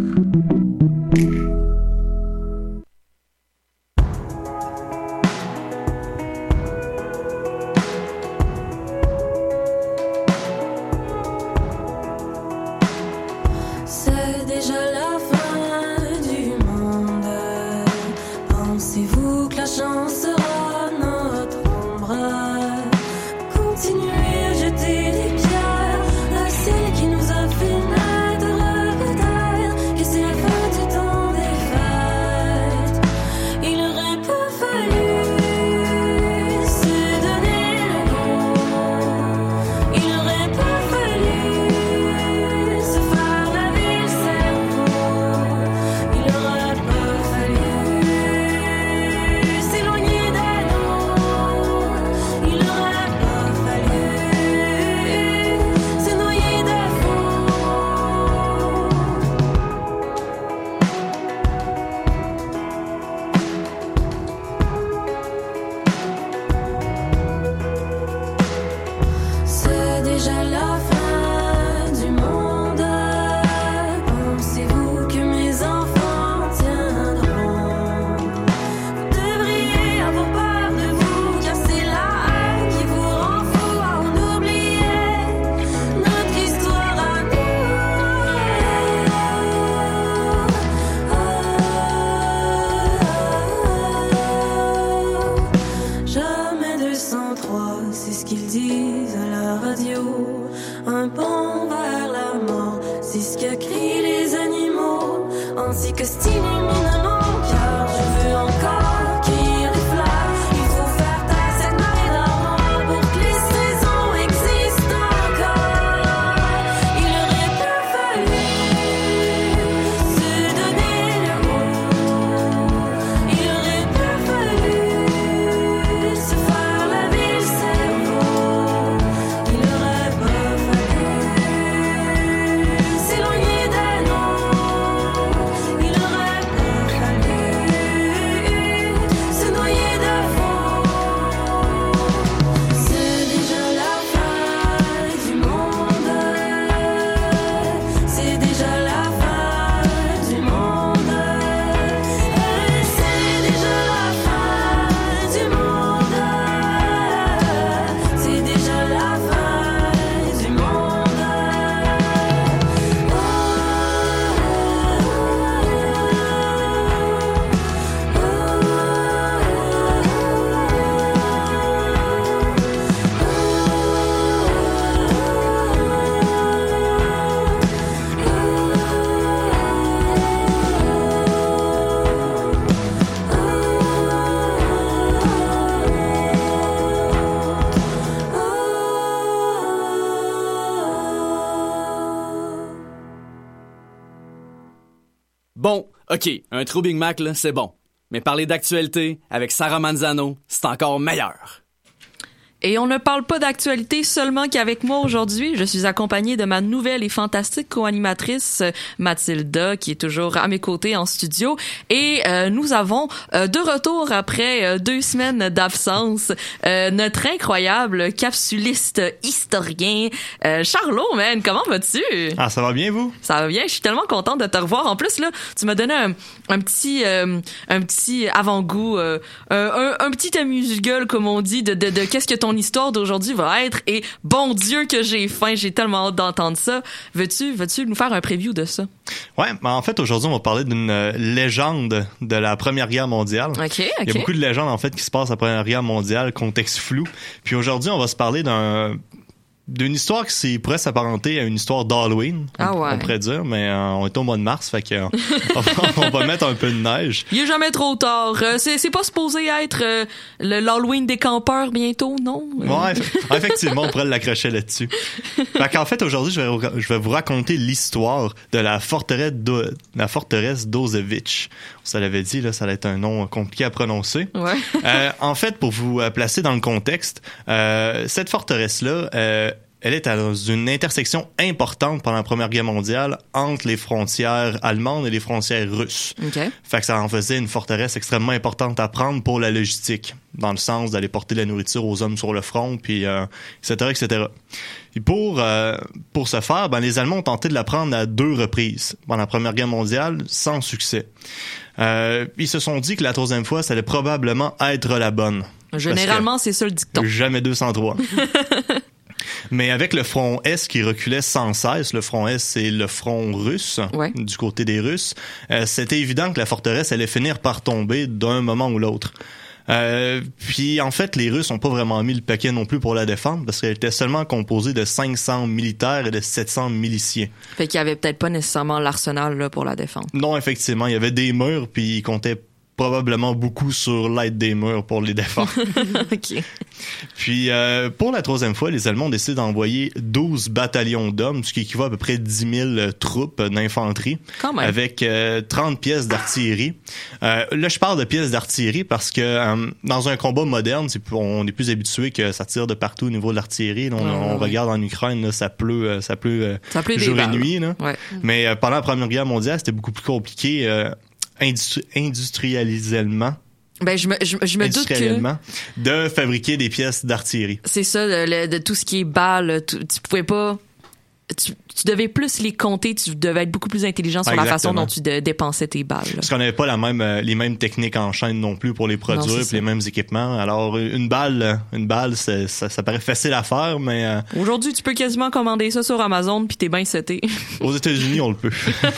C'est déjà la fin du monde. Pensez-vous que la chance sera notre ombre? Continuez à jeter des pierres à celle qui nous a fait naître. Peut-être que c'est la fin du temps des fêtes. Il aurait pas fallu se donner le goût. Il aurait pas fallu se faire laver le cerveau. Il aurait pas fallu s'éloigner des nôtres. Il aurait pas fallu se noyer de fond. C'est déjà la fin du monde. Pensez-vous que mes enfants tiendront? Vous devriez avoir peur de vous, car c'est la haine qui vous rend fou. En oublier notre histoire à nous. Jamais deux cent trois, c'est ce qu'ils disent à la radio. Un bond vers la mort, c'est ce que crient les animaux. Ainsi que style illumine mon cœur, je veux encore cueillir des fleurs. Il faut faire taire cette marée d'argent pour que les saisons existent encore. Il aurait pas fallu se donner le goût. Il aurait pas fallu se faire laver le cerveau. Il aurait pas fallu s'éloigner des nôtres. Il aurait pas fallu se noyer de fond. C'est déjà la fin du monde. C'est déjà la fin du monde. C'est déjà la fin du monde. C'est déjà la fin du monde. Bon, OK, un trou Big Mac, là, c'est bon. Mais parler d'actualité avec Sarah Manzano, c'est encore meilleur. Et on ne parle pas d'actualité seulement qu'avec moi aujourd'hui. Je suis accompagnée de ma nouvelle et fantastique co-animatrice Mathilda, qui est toujours à mes côtés en studio. Et euh, nous avons euh, de retour après euh, deux semaines d'absence euh, notre incroyable capsuliste historien euh, Charlot, man. Comment vas-tu? Ah, ça va bien, vous? Ça va bien. Je suis tellement contente de te revoir. En plus, là, tu m'as donné un, un petit euh, un petit avant-goût, euh, un, un, un petit amuse-gueule, comme on dit, de, de, de qu'est-ce que ton histoire d'aujourd'hui va être. Et bon Dieu que j'ai faim, j'ai tellement hâte d'entendre ça. Veux-tu, veux-tu nous faire un preview de ça? Ouais, ben en fait, aujourd'hui, on va parler d'une euh, légende de la Première Guerre mondiale. OK, OK. Il y a beaucoup de légendes, en fait, qui se passent à la Première Guerre mondiale, contexte flou. Puis aujourd'hui, on va se parler d'un d'une histoire qui pourrait s'apparenter à une histoire d'Halloween, ah ouais. on pourrait dire, mais euh, on est au mois de mars, fait qu'on on va mettre un peu de neige. Il est jamais trop tard. Euh, c'est, c'est pas supposé être euh, le, l'Halloween des campeurs bientôt, non? Ouais, effectivement, on pourrait l'accrocher là-dessus. Fait qu'en fait, aujourd'hui, je vais, je vais vous raconter l'histoire de la forteresse, de, la forteresse d'Ozevich. Ça l'avait dit, là, ça allait être un nom compliqué à prononcer. Ouais. euh, en fait, pour vous placer dans le contexte, euh, cette forteresse-là, euh, elle est dans une intersection importante pendant la Première Guerre mondiale entre les frontières allemandes et les frontières russes. Okay. Fait que ça en faisait une forteresse extrêmement importante à prendre pour la logistique, dans le sens d'aller porter la nourriture aux hommes sur le front, puis euh, et cetera, et cetera. Et pour, euh, pour ce faire, ben, les Allemands ont tenté de la prendre à deux reprises pendant la Première Guerre mondiale, sans succès. Euh, ils se sont dit que la troisième fois, ça allait probablement être la bonne. Généralement, c'est ça le dicton. Jamais deux cent trois. Mais avec le front Est qui reculait sans cesse, le front Est, c'est le front russe, ouais. du côté des Russes, euh, c'était évident que la forteresse allait finir par tomber d'un moment ou l'autre. Euh, puis en fait, les Russes n'ont pas vraiment mis le paquet non plus pour la défendre parce qu'elle était seulement composée de cinq cents militaires et de sept cents miliciens. Fait qu'il y avait peut-être pas nécessairement l'arsenal là, pour la défendre. Non, effectivement, il y avait des murs puis ils comptaient probablement beaucoup sur l'aide des murs pour les défendre. OK. Puis, euh, pour la troisième fois, les Allemands ont décidé d'envoyer douze bataillons d'hommes, ce qui équivaut à peu près dix mille troupes d'infanterie, quand même. avec euh, trente pièces d'artillerie. Euh, là, je parle de pièces d'artillerie parce que euh, dans un combat moderne, c'est, on est plus habitué que ça tire de partout au niveau de l'artillerie. Là, on, ouais, on ouais. regarde en Ukraine, là, ça pleut, ça pleut, ça pleut jour et balles. nuit. Là. Ouais. Mais euh, pendant la Première Guerre mondiale, c'était beaucoup plus compliqué. Euh, Industri- industrialisellement ben je me je, je me doute que de fabriquer des pièces d'artillerie. C'est ça le, le, de tout ce qui est balles, tu, tu pouvais pas tu, tu devais plus les compter, tu devais être beaucoup plus intelligent sur Exactement. la façon dont tu de, dépensais tes balles. Là. Parce qu'on n'avait pas la même euh, les mêmes techniques en chaîne non plus pour les produire et les mêmes équipements. Alors une balle une balle c'est, ça, ça paraît facile à faire mais euh, aujourd'hui tu peux quasiment commander ça sur Amazon puis t'es bien seté. Aux États-Unis on le peut.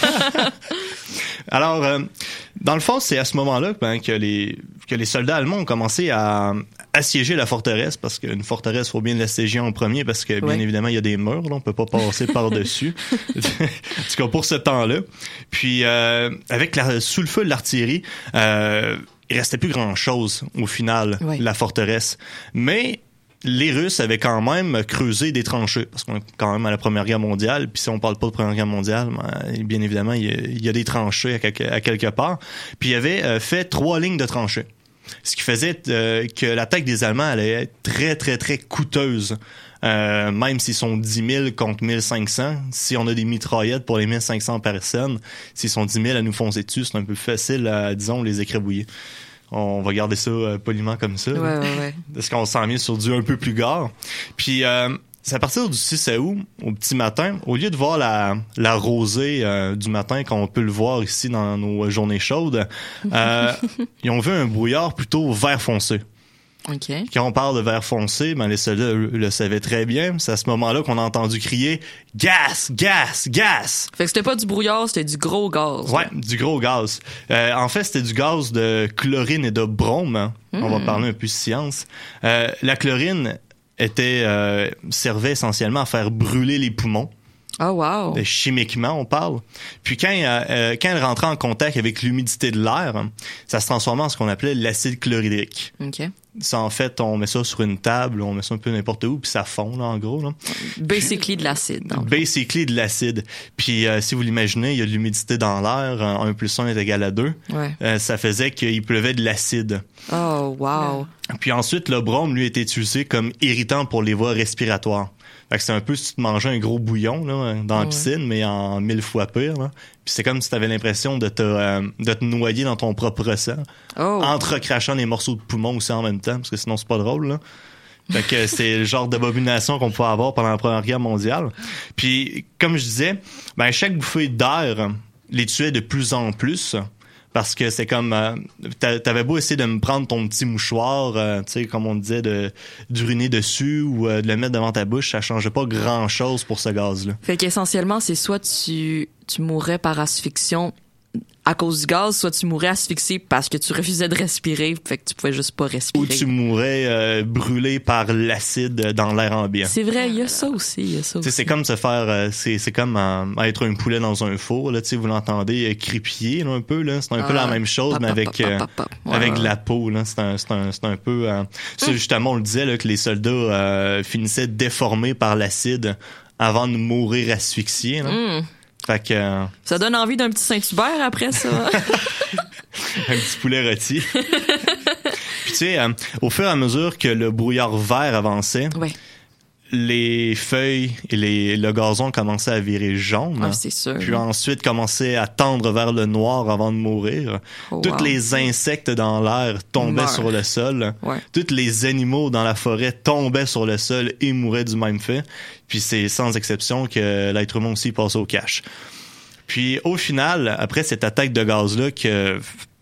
Alors, euh, dans le fond, c'est à ce moment-là ben, que les que les soldats allemands ont commencé à assiéger la forteresse, parce qu'une forteresse, il faut bien l'assiéger en premier, parce que, bien ouais. évidemment, il y a des murs, là, on peut pas passer par-dessus. En tout cas, pour ce temps-là. Puis, euh, avec la, sous le feu de l'artillerie, euh, il restait plus grand-chose, au final, ouais. la forteresse. Mais les Russes avaient quand même creusé des tranchées, parce qu'on est quand même à la Première Guerre mondiale, puis si on parle pas de Première Guerre mondiale, ben, bien évidemment, il y, a, il y a des tranchées à quelque, à quelque part. Puis il avait euh, fait trois lignes de tranchées, ce qui faisait euh, que l'attaque des Allemands allait être très, très, très coûteuse. Euh, même s'ils sont dix mille contre mille cinq cents, si on a des mitraillettes pour les mille cinq cents personnes, s'ils sont dix mille à nous foncer dessus, c'est un peu facile à, disons, les écrabouiller. On va garder ça euh, poliment comme ça. Ouais, ouais, ouais. Parce qu'on s'en vient sur du un peu plus gare. Puis, euh, c'est à partir du six août, au petit matin, au lieu de voir la, la rosée euh, du matin, qu'on peut le voir ici dans nos journées chaudes, euh, ils ont vu un brouillard plutôt vert foncé. Okay. Quand on parle de vert foncé, ben les soldats le, le savaient très bien. C'est à ce moment-là qu'on a entendu crier « Gaz! Gaz! Gaz! » Fait que c'était pas du brouillard, c'était du gros gaz. Ouais, du gros gaz. Euh, en fait, c'était du gaz de chlorine et de brome. Hein. Mm. On va parler un peu de science. Euh, la chlorine était euh, servait essentiellement à faire brûler les poumons. Oh wow! Chimiquement, on parle. Puis quand, euh, quand elle rentrait en contact avec l'humidité de l'air, ça se transformait en ce qu'on appelait l'acide chlorhydrique. OK. Ça, en fait, on met ça sur une table, on met ça un peu n'importe où, puis ça fond, là, en gros. Là. Basically de l'acide. Basically de l'acide. Puis, euh, si vous l'imaginez, il y a de l'humidité dans l'air, un plus un est égal à deux. Ouais. Euh, ça faisait qu'il pleuvait de l'acide. Oh, wow! Puis ensuite, le brome, lui, était utilisé comme irritant pour les voies respiratoires. Fait que c'est un peu si tu te mangeais un gros bouillon là, dans la ouais. piscine, mais en mille fois pire. Là. Puis c'est comme si tu avais l'impression de te, euh, de te noyer dans ton propre sang, oh. entrecrachant des morceaux de poumon aussi en même temps, parce que sinon c'est pas drôle. Là. Fait que c'est le genre d'abomination qu'on pouvait avoir pendant la Première Guerre mondiale. Puis comme je disais, ben chaque bouffée d'air les tuait de plus en plus. Parce que c'est comme... Euh, t'avais beau essayer de me prendre ton petit mouchoir, euh, tu sais, comme on disait, de d'uriner dessus ou euh, de le mettre devant ta bouche, ça changeait pas grand-chose pour ce gaz-là. Fait qu'essentiellement, c'est soit tu, tu mourrais par asphyxion à cause du gaz, soit tu mourais asphyxié parce que tu refusais de respirer, fait que tu pouvais juste pas respirer. Ou tu mourrais euh, brûlé par l'acide dans l'air ambiant. C'est vrai, il y a ça aussi, il y a ça aussi. C'est comme se faire, euh, c'est, c'est comme euh, être un poulet dans un four, là, tu sais, vous l'entendez euh, crépiller là, un peu, là, c'est un ah, peu la même chose, pa, mais avec, pa, pa, pa, pa. Euh, ouais, avec ouais. de la peau, là, c'est un, c'est un, c'est un peu, euh, ça, justement, on le disait, là, que les soldats euh, finissaient déformés par l'acide avant de mourir asphyxiés, là. Mm. Fait que, euh, ça donne envie d'un petit Saint-Hubert après ça. Un petit poulet rôti. Puis tu sais, euh, au fur et à mesure que le brouillard vert avançait, ouais. les feuilles et les, le gazon commençaient à virer jaune. Ah, c'est sûr. Puis ensuite commençaient à tendre vers le noir avant de mourir. Oh, Tous wow. les insectes dans l'air tombaient Meurt. sur le sol. Ouais. Tous les animaux dans la forêt tombaient sur le sol et mouraient du même fait. Puis c'est sans exception que l'être humain aussi passe au cash. Puis au final, après cette attaque de gaz-là que...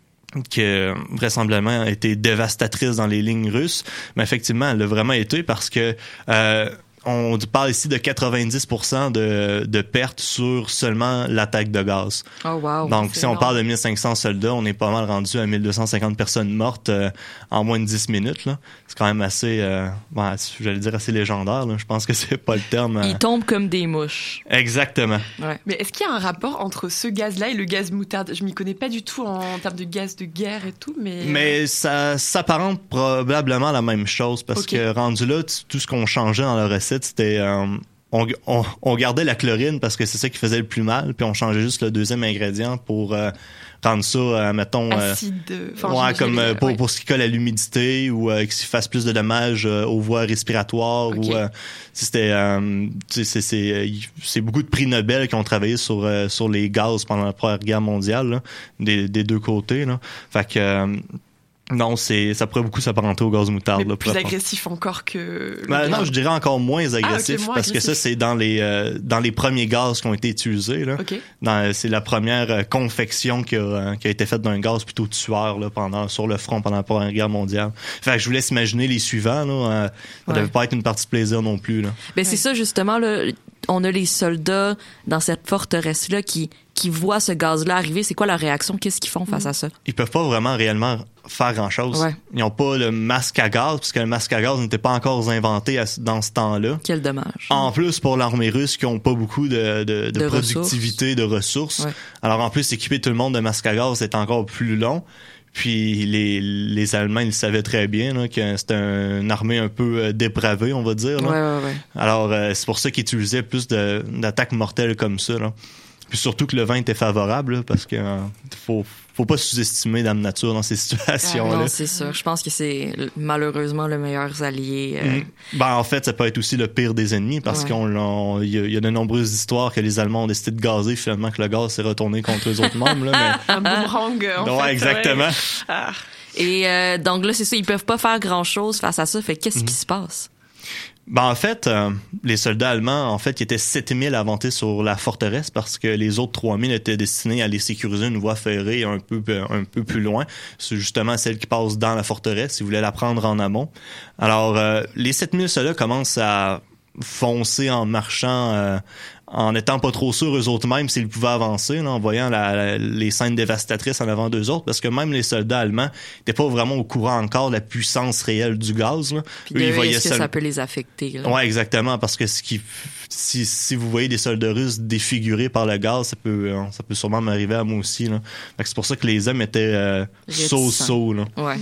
que vraisemblablement a été dévastatrice dans les lignes russes, mais effectivement, elle l'a vraiment été parce que euh, on parle ici de quatre-vingt-dix pour cent de, de pertes sur seulement l'attaque de gaz. Oh wow. Donc, c'est si énorme. on parle de mille cinq cents soldats, on est pas mal rendu à mille deux cent cinquante personnes mortes euh, en moins de dix minutes. Là. C'est quand même assez, euh, bon, j'allais dire assez légendaire. Là. Je pense que c'est pas le terme. Euh... Ils tombent comme des mouches. Exactement. Ouais. Mais est-ce qu'il y a un rapport entre ce gaz-là et le gaz moutarde? Je m'y connais pas du tout en termes de gaz de guerre et tout, mais... Mais ça s'apparente probablement à la même chose parce okay. que rendu là, tout ce qu'on changeait dans la recette, c'était... Euh, on, on, on gardait la chlorine parce que c'est ça qui faisait le plus mal, puis on changeait juste le deuxième ingrédient pour euh, rendre ça, euh, mettons... Acide. Euh, enfin, ouais, comme euh, pour, ouais. pour ce qui colle à l'humidité ou euh, qu'il fasse plus de dommages euh, aux voies respiratoires. Okay. Ou euh, c'était... Euh, c'est, c'est, c'est, c'est beaucoup de prix Nobel qui ont travaillé sur, euh, sur les gaz pendant la Première Guerre mondiale, là, des, des deux côtés. Là. Fait que... Euh, non, c'est, ça pourrait beaucoup s'apparenter au gaz moutarde. Mais là, plus agressif encore que... Ben, non, je dirais encore moins agressif, ah, okay, moins parce agressif. que ça, c'est dans les euh, dans les premiers gaz qui ont été utilisés. Là. Okay. Dans, c'est la première euh, confection qui a, euh, qui a été faite d'un gaz plutôt tueur là, pendant, sur le front pendant la Première Guerre mondiale. Fait que je vous laisse imaginer les suivants. Là, euh, ça ouais. devait pas être une partie de plaisir non plus. Là. Ben, ouais. C'est ça, justement. Là, on a les soldats dans cette forteresse-là qui, qui voient ce gaz-là arriver. C'est quoi leur réaction? Qu'est-ce qu'ils font face à ça? Ils peuvent pas vraiment réellement faire grand-chose. Ouais. Ils n'ont pas le masque à gaz, parce que le masque à gaz n'était pas encore inventé à, dans ce temps-là. Quel dommage. En plus, pour l'armée russe, qui n'ont pas beaucoup de, de, de, de productivité, ressources. de ressources. Ouais. Alors, en plus, équiper tout le monde de masque à gaz, c'est encore plus long. Puis les, les Allemands, ils savaient très bien là, que c'était une armée un peu dépravée, on va dire. Là. Ouais, ouais, ouais. Alors, euh, c'est pour ça qu'ils utilisaient plus de, d'attaques mortelles comme ça. Là. Puis surtout que le vent était favorable, là, parce que euh, faut, faut pas sous-estimer Dame Nature dans ces situations-là. Ah, non, c'est ça. Je pense que c'est malheureusement le meilleur allié. Euh... Mmh. Ben, en fait, ça peut être aussi le pire des ennemis, parce ouais. qu'on il y, y a de nombreuses histoires que les Allemands ont décidé de gazer, finalement que le gaz s'est retourné contre eux autres membres. Là, mais... Un boomerang, en ouais, fait. exactement. Ouais. Ah. Et euh, donc là, c'est ça, ils peuvent pas faire grand-chose face à ça. Fait qu'est-ce mmh. qui se passe? Ben, en fait, euh, les soldats allemands, en fait, ils étaient sept mille à monter sur la forteresse parce que les autres trois mille étaient destinés à aller sécuriser une voie ferrée un peu, un peu plus loin. C'est justement celle qui passe dans la forteresse. Ils voulaient la prendre en amont. Alors, euh, les sept mille soldats commencent à foncer en marchant, euh, en étant pas trop sûrs eux autres mêmes s'ils pouvaient avancer, là, en voyant la, la, les scènes dévastatrices en avant d'eux autres, parce que même les soldats allemands n'étaient pas vraiment au courant encore de la puissance réelle du gaz. Là. Puis de, eux, ils voyaient est-ce que seul... ça peut les affecter? Là? Ouais, exactement, parce que ce qui, si, si vous voyez des soldats russes défigurés par le gaz, ça peut, ça peut sûrement m'arriver à moi aussi. Là. Fait que c'est pour ça que les hommes étaient euh, so-so. Là. Ouais.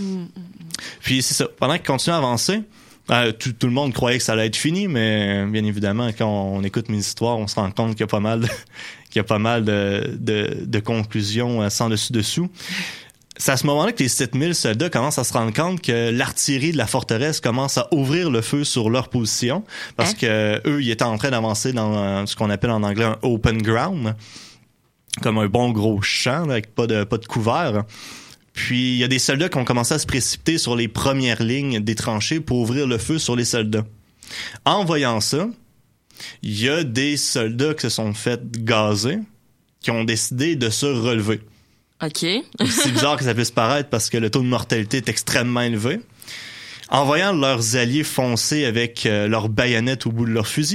Puis c'est ça. Pendant qu'ils continuent à avancer, Euh, tout, tout le monde croyait que ça allait être fini, mais bien évidemment, quand on, on écoute mes histoires, on se rend compte qu'il y a pas mal de, qu'il y a pas mal de, de, de conclusions sans dessus-dessous. C'est à ce moment-là que les sept mille soldats commencent à se rendre compte que l'artillerie de la forteresse commence à ouvrir le feu sur leur position, parce hein? que eux, ils étaient en train d'avancer dans ce qu'on appelle en anglais un open ground, comme un bon gros champ là, avec pas de, pas de couvert. Puis, il y a des soldats qui ont commencé à se précipiter sur les premières lignes des tranchées pour ouvrir le feu sur les soldats. En voyant ça, il y a des soldats qui se sont fait gazer, qui ont décidé de se relever. OK. C'est bizarre que ça puisse paraître parce que le taux de mortalité est extrêmement élevé. En voyant leurs alliés foncer avec euh, leurs baïonnettes au bout de leurs fusils,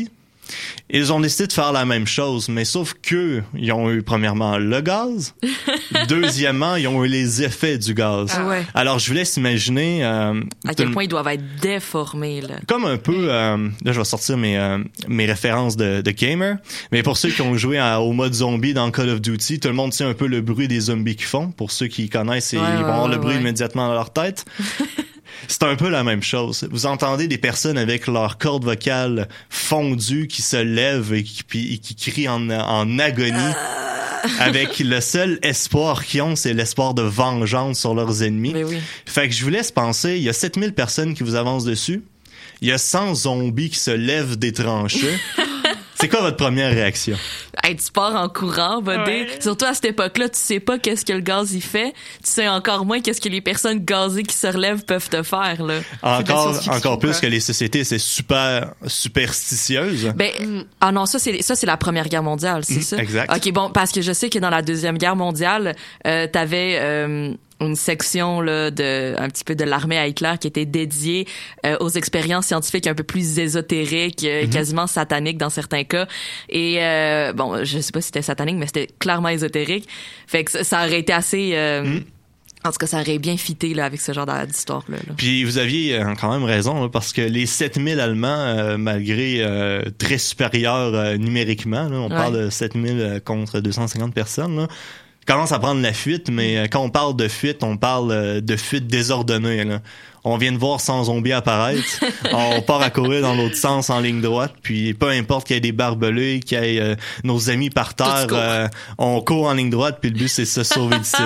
Ils ont décidé de faire la même chose, mais sauf que ils ont eu premièrement le gaz, deuxièmement ils ont eu les effets du gaz. Ah ouais. Alors je vous laisse imaginer euh, à quel point ils doivent être déformés là. Comme un peu, euh, là je vais sortir mes euh, mes références de, de gamer, mais pour ceux qui ont joué à, au mode zombie dans Call of Duty, tout le monde sait un peu le bruit des zombies qu'ils font. Pour ceux qui connaissent, ouais, ils vont ouais, avoir le bruit ouais. immédiatement dans leur tête. C'est un peu la même chose. Vous entendez des personnes avec leurs cordes vocales fondues qui se lèvent et qui, et qui crient en, en agonie, avec le seul espoir qu'ils ont, c'est l'espoir de vengeance sur leurs ennemis. Mais oui. Fait que je vous laisse penser, il y a sept mille personnes qui vous avancent dessus. Il y a cent zombies qui se lèvent des tranchées. C'est quoi votre première réaction? Hey, tu pars en courant, buddy. Ouais. Surtout à cette époque-là, tu sais pas qu'est-ce que le gaz y fait. Tu sais encore moins qu'est-ce que les personnes gazées qui se relèvent peuvent te faire, là. Encore, encore plus que les sociétés, c'est super superstitieuse. Ben, mm. ah non, ça, c'est, ça, c'est la Première Guerre mondiale, c'est mm, ça? Exact. OK, bon, parce que je sais que dans la Deuxième Guerre mondiale, euh, t'avais, euh, une section là de un petit peu de l'armée à Hitler qui était dédiée euh, aux expériences scientifiques un peu plus ésotériques, euh, mm-hmm. quasiment sataniques dans certains cas. Et euh, bon, je sais pas si c'était satanique, mais c'était clairement ésotérique. Fait que ça, ça aurait été assez euh, mm. En tout cas, ça aurait bien fité là, avec ce genre d'histoire-là. Là. Puis vous aviez euh, quand même raison, là, parce que les sept mille Allemands, euh, malgré euh, très supérieurs euh, numériquement, là, on ouais. parle de sept mille contre deux cent cinquante personnes, là, commence à prendre la fuite, mais quand on parle de fuite, on parle de fuite désordonnée. Là. On vient de voir cent zombies apparaître, on part à courir dans l'autre sens en ligne droite, puis peu importe qu'il y ait des barbelés, qu'il y ait euh, nos amis par terre, euh, on court en ligne droite, puis le but c'est de se sauver d'ici.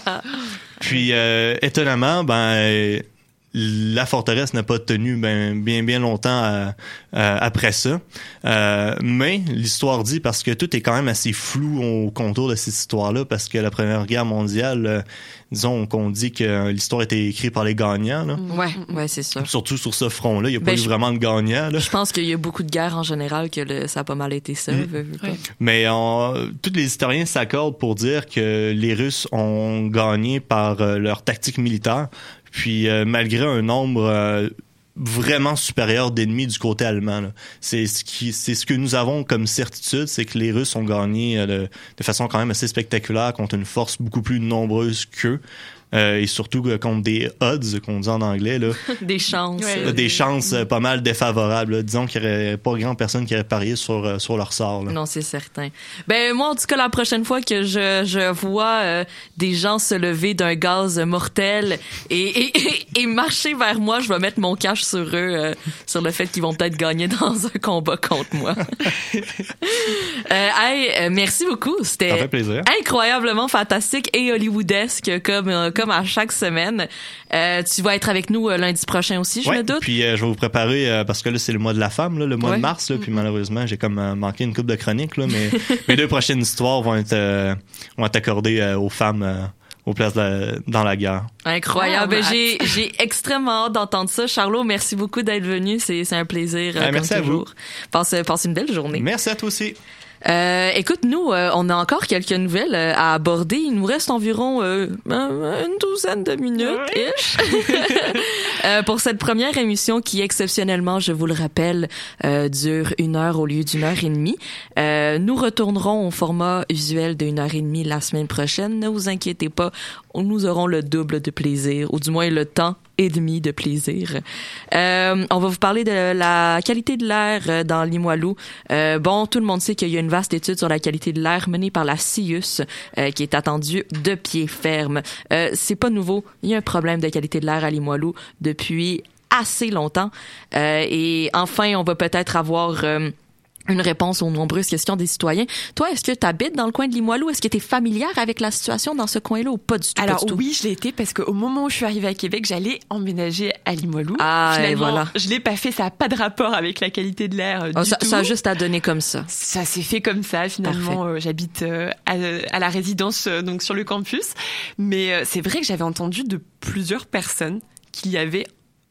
Puis euh, étonnamment, ben la forteresse n'a pas tenu ben, bien bien longtemps à, à, après ça. Euh, mais l'histoire dit, parce que tout est quand même assez flou au contour de cette histoire-là, parce que la Première Guerre mondiale, euh, disons qu'on dit que l'histoire a été écrite par les gagnants. Là. Ouais, ouais, c'est ça. Surtout sur ce front-là, il n'y a ben, pas eu vraiment de gagnants. Là. Je pense qu'il y a beaucoup de guerres en général que le, ça a pas mal été ça. Mmh. Veux, veux ouais. Mais on, tous les historiens s'accordent pour dire que les Russes ont gagné par euh, leur tactique militaire. Puis euh, malgré un nombre euh, vraiment supérieur d'ennemis du côté allemand, là. C'est ce qui, c'est ce que nous avons comme certitude, c'est que les Russes ont gagné euh, de, de façon quand même assez spectaculaire contre une force beaucoup plus nombreuse qu'eux. Euh, et surtout euh, contre des odds, qu'on dit en anglais. Là. Des chances. Ouais, des chances euh, pas mal défavorables. Là. Disons qu'il n'y aurait pas grand personne qui aurait parié sur, euh, sur leur sort. Là. Non, c'est certain. Ben moi, en tout cas, la prochaine fois que je, je vois euh, des gens se lever d'un gaz mortel et, et, et, et marcher vers moi, je vais mettre mon cash sur eux, euh, sur le fait qu'ils vont peut-être gagner dans un combat contre moi. euh, hey, euh, merci beaucoup. C'était ça fait plaisir. Incroyablement fantastique et hollywoodesque comme... Euh, comme à chaque semaine. Euh, tu vas être avec nous euh, lundi prochain aussi, je ouais, me doute. Puis euh, je vais vous préparer, euh, parce que là, c'est le mois de la femme, là, le mois ouais. de mars, là, puis malheureusement, j'ai comme euh, manqué une couple de chroniques, là, mais mes deux prochaines histoires vont être, euh, vont être accordées euh, aux femmes euh, aux places de la, dans la guerre. Incroyable. Ah, ben, j'ai, j'ai extrêmement hâte d'entendre ça. Charlot, merci beaucoup d'être venu. C'est, c'est un plaisir, euh, ah, comme merci toujours. À vous. Passe, passe une belle journée. Merci à toi aussi. Euh, écoute, nous, euh, on a encore quelques nouvelles euh, à aborder. Il nous reste environ euh, une douzaine de minutes-ish euh, pour cette première émission qui, exceptionnellement, je vous le rappelle, euh, dure une heure au lieu d'une heure et demie. Euh, nous retournerons au format usuel d'une heure et demie la semaine prochaine. Ne vous inquiétez pas, nous aurons le double de plaisir, ou du moins le temps et demi de plaisir. Euh, on va vous parler de la qualité de l'air dans Limoilou. Euh, bon, tout le monde sait qu'il y a une vaste étude sur la qualité de l'air menée par la C I U S euh, qui est attendue de pied ferme. Euh, c'est pas nouveau. Il y a un problème de qualité de l'air à Limoilou depuis assez longtemps. Euh, et enfin, on va peut-être avoir... Euh, une réponse aux nombreuses questions des citoyens. Toi, est-ce que tu habites dans le coin de Limoilou? Est-ce que tu es familière avec la situation dans ce coin-là ou pas du tout? Alors pas du tout? Oui, je l'ai été parce qu'au moment où je suis arrivée à Québec, j'allais emménager à Limoilou. Ah, Finalement, et voilà. Je l'ai pas fait, ça a pas de rapport avec la qualité de l'air euh, oh, du ça, tout. Ça a juste à donner comme ça. Ça s'est fait comme ça, finalement. Euh, j'habite euh, à, à la résidence, euh, donc sur le campus. Mais euh, c'est vrai que j'avais entendu de plusieurs personnes qu'il y avait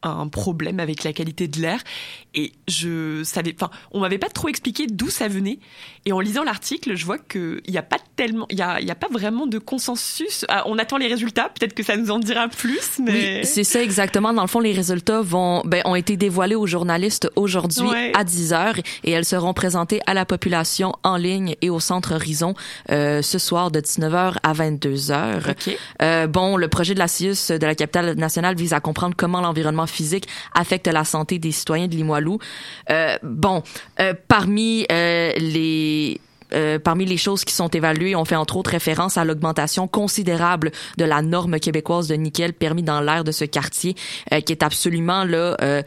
un problème avec la qualité de l'air. Et je savais, enfin, on m'avait pas trop expliqué d'où ça venait. Et en lisant l'article, je vois qu'il n'y a pas tellement, il y a, il y a pas vraiment de consensus. Ah, on attend les résultats. Peut-être que ça nous en dira plus, mais. Oui, c'est ça exactement. Dans le fond, les résultats vont, ben, ont été dévoilés aux journalistes aujourd'hui ouais. à dix heures et elles seront présentées à la population en ligne et au Centre Horizon euh, ce soir de dix-neuf heures à vingt-deux heures. Okay. Euh, bon, le projet de la C I U S de la capitale nationale vise à comprendre comment l'environnement physique affecte la santé des citoyens de Limoilou. Euh, bon, euh, parmi euh, les Euh, parmi les choses qui sont évaluées, on fait entre autres référence à l'augmentation considérable de la norme québécoise de nickel permis dans l'air de ce quartier, euh, qui est absolument là euh,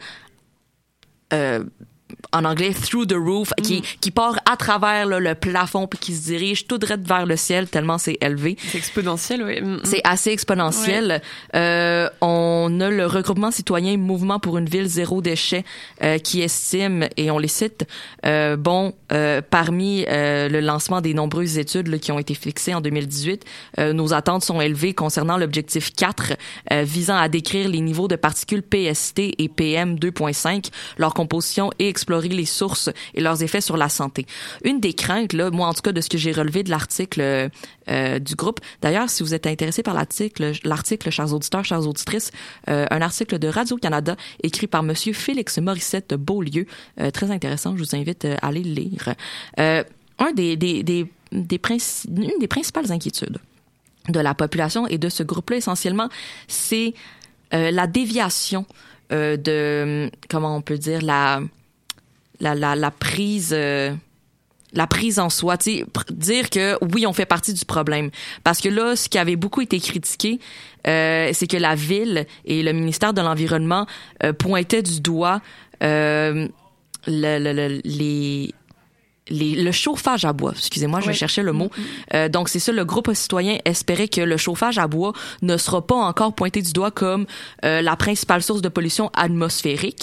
euh, en anglais through the roof, mm. qui qui part à travers là, le plafond puis qui se dirige tout droit vers le ciel tellement c'est élevé. C'est exponentiel, oui. Mm. C'est assez exponentiel. Ouais. Euh, on a le regroupement citoyen Mouvement pour une ville zéro déchet euh, qui estime, et on les cite, euh, bon, euh, parmi euh, le lancement des nombreuses études là, qui ont été fixées en deux mille dix-huit, euh, nos attentes sont élevées concernant l'objectif quatre euh, visant à décrire les niveaux de particules P S T et P M deux virgule cinq, leur composition et explorer les sources et leurs effets sur la santé. Une des craintes, là, moi en tout cas de ce que j'ai relevé de l'article euh, du groupe, d'ailleurs si vous êtes intéressé par l'article, l'article chers auditeurs, chères auditrices, euh, un article de Radio-Canada écrit par monsieur Félix Morissette Beaulieu, euh, très intéressant, je vous invite à aller le lire. Euh, un des, des, des, des princi- une des principales inquiétudes de la population et de ce groupe-là essentiellement, c'est euh, la déviation euh, de, comment on peut dire, la La, la, la prise euh, la prise en soi, tu sais, dire que oui, on fait partie du problème. Parce que là, ce qui avait beaucoup été critiqué, euh, c'est que la ville et le ministère de l'Environnement euh, pointaient du doigt euh, le, le, le, les... Les, le chauffage à bois, excusez-moi, je oui. cherchais le mot. Mm-hmm. Euh, donc, c'est ça, le groupe citoyen espérait que le chauffage à bois ne sera pas encore pointé du doigt comme euh, la principale source de pollution atmosphérique.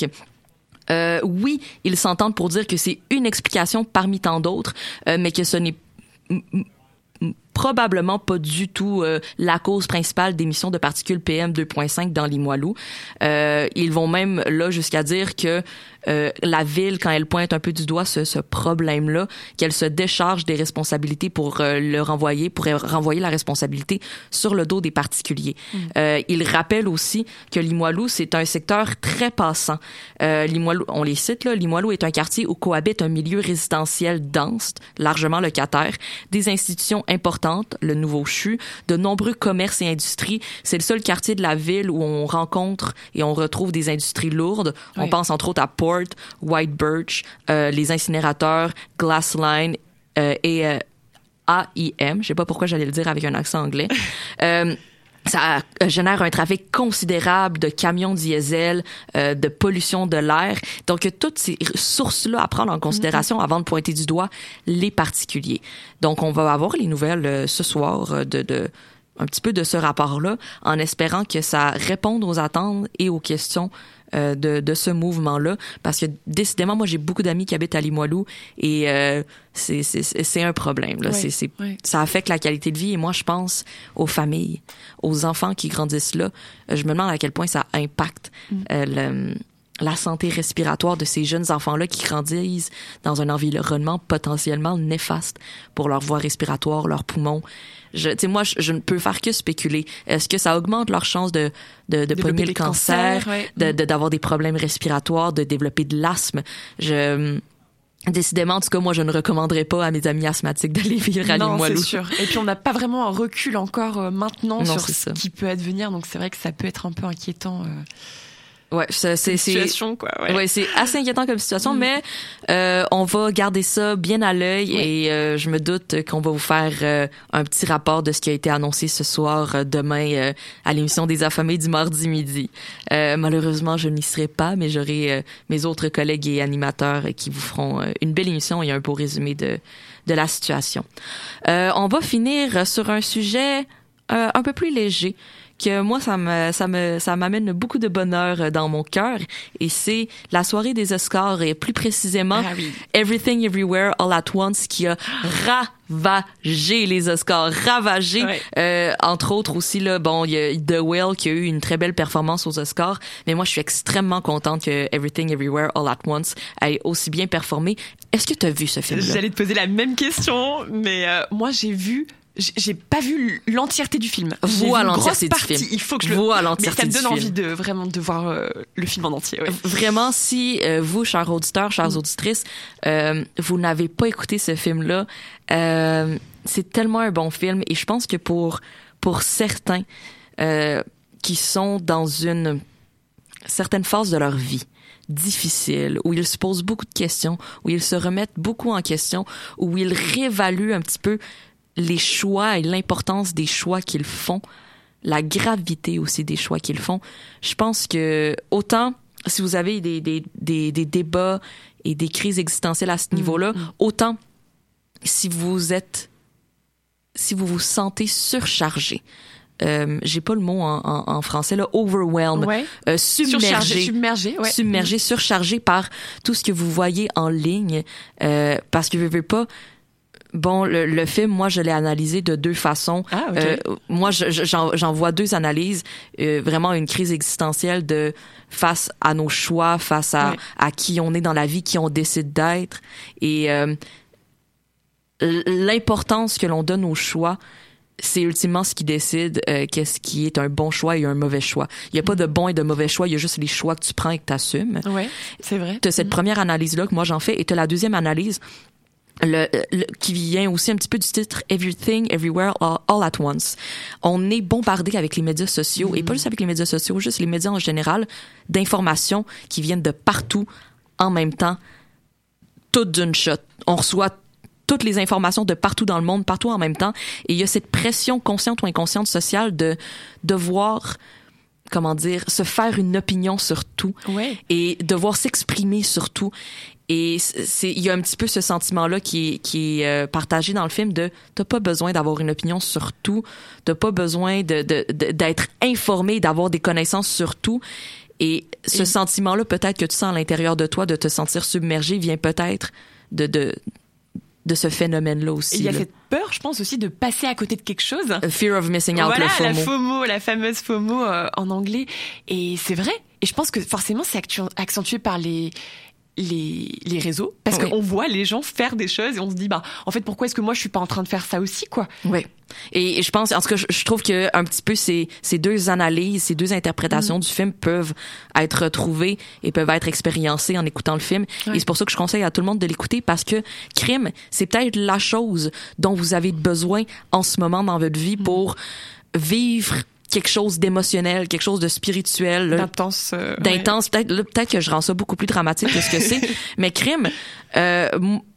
Euh, oui, ils s'entendent pour dire que c'est une explication parmi tant d'autres, euh, mais que ce n'est m- m- probablement pas du tout euh, la cause principale d'émissions de particules P M deux virgule cinq dans Limoilou. Euh, ils vont même là jusqu'à dire que euh, la ville, quand elle pointe un peu du doigt ce, ce problème-là, qu'elle se décharge des responsabilités pour euh, le renvoyer, pour renvoyer la responsabilité sur le dos des particuliers. Mmh. Euh, il rappelle aussi que Limoilou, c'est un secteur très passant. Euh, Limoilou, on les cite, là, Limoilou est un quartier où cohabite un milieu résidentiel dense, largement locataire, des institutions importantes, le Nouveau CHU, de nombreux commerces et industries. C'est le seul quartier de la ville où on rencontre et on retrouve des industries lourdes. Oui. On pense entre autres à Port, White Birch, euh, les incinérateurs, Glassline euh, et euh, A I M. Je sais pas pourquoi j'allais le dire avec un accent anglais. euh, Ça génère un trafic considérable de camions diesel, euh, de pollution de l'air. Donc, toutes ces sources-là à prendre en considération mm-hmm. avant de pointer du doigt les particuliers. Donc, on va avoir les nouvelles euh, ce soir de, de un petit peu de ce rapport-là, en espérant que ça réponde aux attentes et aux questions euh, de, de ce mouvement-là. Parce que, décidément, moi, j'ai beaucoup d'amis qui habitent à Limoilou et euh, c'est, c'est, c'est un problème. Là. Oui, c'est, c'est, oui. Ça affecte la qualité de vie. Et moi, je pense aux familles, aux enfants qui grandissent là. Je me demande à quel point ça impacte mm. euh, le, la santé respiratoire de ces jeunes enfants-là qui grandissent dans un environnement potentiellement néfaste pour leur voie respiratoire, leurs poumons. Je, tu sais, moi, je, je ne peux faire que spéculer. Est-ce que ça augmente leur chance de, de, de pogner le cancer, cancer ouais. de, de, d'avoir des problèmes respiratoires, de développer de l'asthme? Je... Décidément, en tout cas, moi, je ne recommanderais pas à mes amis asthmatiques d'aller vivre à Limoilou. Non, c'est sûr. Et puis, on n'a pas vraiment un recul encore euh, maintenant non, sur ce ça. qui peut advenir. Donc, c'est vrai que ça peut être un peu inquiétant. Euh... Ouais, c'est c'est situation quoi. Ouais, ouais c'est assez inquiétant comme situation, mmh. mais euh, on va garder ça bien à l'œil oui. et euh, je me doute qu'on va vous faire euh, un petit rapport de ce qui a été annoncé ce soir, euh, demain euh, à l'émission des Affamés du mardi midi. Euh, malheureusement, je n'y serai pas, mais j'aurai euh, mes autres collègues et animateurs qui vous feront euh, une belle émission et un beau résumé de de la situation. Euh, on va finir sur un sujet euh, un peu plus léger que moi, ça me, ça me, ça m'amène beaucoup de bonheur dans mon cœur. Et c'est la soirée des Oscars et plus précisément ah, oui. Everything Everywhere All at Once qui a ravagé les Oscars, ravagé. Ouais. Euh, entre autres aussi, là, bon, il y a The Whale qui a eu une très belle performance aux Oscars. Mais moi, je suis extrêmement contente que Everything Everywhere All at Once ait aussi bien performé. Est-ce que tu as vu ce film-là? J'allais te poser la même question, mais euh, moi, j'ai vu... J'ai pas vu l'entièreté du film. Vois l'entièreté du film. Il faut que je le vois l'entièreté Mais ça me donne du envie de vraiment de voir euh, le film en entier. Ouais. Vraiment, si euh, vous, chers auditeurs, chères mm. auditrices, euh, vous n'avez pas écouté ce film-là, euh, c'est tellement un bon film. Et je pense que pour pour certains euh, qui sont dans une certaine phase de leur vie difficile, où ils se posent beaucoup de questions, où ils se remettent beaucoup en question, où ils réévaluent un petit peu les choix et l'importance des choix qu'ils font, la gravité aussi des choix qu'ils font. Je pense que autant si vous avez des, des, des, des débats et des crises existentielles à ce mmh, niveau-là, mmh. autant si vous êtes, si vous vous sentez surchargé, Euh, j'ai pas le mot en, en, en français là, overwhelmed, ouais. euh, submergé, submergé, ouais. submergé, surchargé par tout ce que vous voyez en ligne, euh, parce que je veux pas. Bon, le, le film, moi, je l'ai analysé de deux façons. Ah, okay. euh, moi, je, j'en, j'en vois deux analyses. Euh, vraiment une crise existentielle de face à nos choix, face à, ouais. à qui on est dans la vie, qui on décide d'être, et euh, l'importance que l'on donne aux choix. C'est ultimement ce qui décide euh, qu'est-ce qui est un bon choix et un mauvais choix. Il y a pas de bon et de mauvais choix, il y a juste les choix que tu prends et que tu assumes. Ouais, c'est vrai. Tu as cette mmh. première analyse-là que moi j'en fais, et tu as la deuxième analyse le, le, qui vient aussi un petit peu du titre Everything, Everywhere, All, all at Once. On est bombardé avec les médias sociaux, mmh. et pas juste avec les médias sociaux, juste les médias en général, d'informations qui viennent de partout en même temps, toutes d'une shot. On reçoit toutes les informations de partout dans le monde, partout en même temps. Et il y a cette pression consciente ou inconsciente sociale de devoir, comment dire, se faire une opinion sur tout, ouais. et devoir s'exprimer sur tout. Et c'est, il y a un petit peu ce sentiment-là qui est, qui est euh, partagé dans le film de t'as pas besoin d'avoir une opinion sur tout, t'as pas besoin de, de, de d'être informé, d'avoir des connaissances sur tout. Et ce et... sentiment-là, peut-être que tu sens à l'intérieur de toi, de te sentir submergé, vient peut-être de, de de ce phénomène-là aussi. Il y a là. cette peur, je pense aussi, de passer à côté de quelque chose. A fear of missing out, voilà, le FOMO. la FOMO, la fameuse FOMO euh, en anglais. Et c'est vrai. Et je pense que forcément, c'est accentué par les les les réseaux, parce oui. qu'on voit les gens faire des choses et on se dit bah en fait pourquoi est-ce que moi je suis pas en train de faire ça aussi, quoi. Oui. Et, et je pense, en tout cas, je, je trouve que un petit peu ces ces deux analyses, ces deux interprétations mmh. du film peuvent être retrouvées et peuvent être expériencées en écoutant le film. Ouais. Et c'est pour ça que je conseille à tout le monde de l'écouter, parce que Crime, c'est peut-être la chose dont vous avez besoin en ce moment dans votre vie mmh. pour vivre quelque chose d'émotionnel, quelque chose de spirituel, d'intense, euh, d'intense. Ouais. Peut-être, là, peut-être que je rends ça beaucoup plus dramatique que ce que c'est. Mais Crime, euh,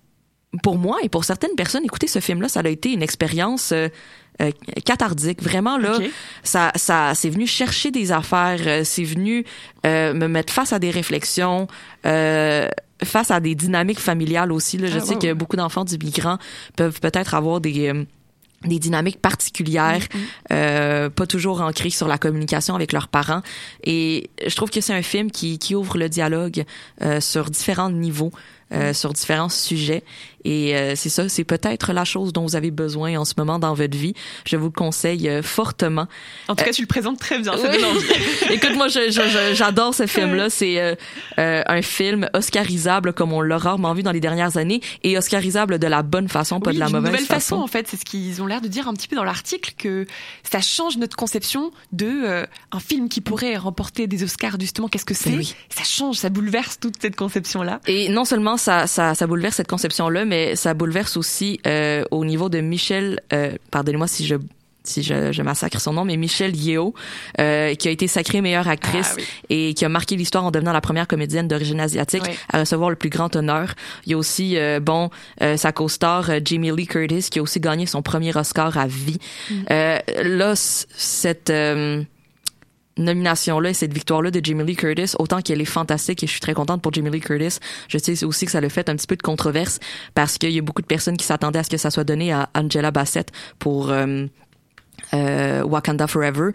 pour moi et pour certaines personnes, écouter ce film-là, ça a été une expérience euh, euh, cathartique. Vraiment là, okay. ça, ça, c'est venu chercher des affaires, euh, c'est venu euh, me mettre face à des réflexions. Euh, face à des dynamiques familiales aussi. Là. Je ah, sais wow. que beaucoup d'enfants d'immigrants peuvent peut-être avoir des euh, des dynamiques particulières, mm-hmm. euh, pas toujours ancrées sur la communication avec leurs parents. Et je trouve que c'est un film qui, qui ouvre le dialogue euh, sur différents niveaux, euh, mm. sur différents sujets. Et euh, c'est ça, c'est peut-être la chose dont vous avez besoin en ce moment dans votre vie. Je vous le conseille euh, fortement. En tout cas, euh, tu le présentes très bien, ça oui. donne envie. Écoute, moi, je, je, je, j'adore ce film-là. C'est euh, euh, un film oscarisable comme on l'a rarement vu dans les dernières années, et oscarisable de la bonne façon, pas oui, de la mauvaise nouvelle façon. façon. En fait, c'est ce qu'ils ont l'air de dire un petit peu dans l'article, que ça change notre conception de euh, un film qui pourrait remporter des Oscars, justement. Qu'est-ce que c'est? Oui. Ça change, ça bouleverse toute cette conception-là. Et non seulement ça, ça, ça bouleverse cette conception-là, mais ça bouleverse aussi euh, au niveau de Michelle, euh, pardonnez-moi si je si je, je massacre son nom, mais Michelle Yeoh, euh, qui a été sacrée meilleure actrice ah, oui. et qui a marqué l'histoire en devenant la première comédienne d'origine asiatique oui. à recevoir le plus grand honneur. Il y a aussi, euh, bon, euh, sa co-star euh, Jamie Lee Curtis, qui a aussi gagné son premier Oscar à vie. Mm. Euh, là, cette euh, nomination-là et cette victoire-là de Jamie Lee Curtis, autant qu'elle est fantastique, et je suis très contente pour Jamie Lee Curtis, je sais aussi que ça l'a fait un petit peu de controverse, parce qu'il y a beaucoup de personnes qui s'attendaient à ce que ça soit donné à Angela Bassett pour euh, euh, Wakanda Forever,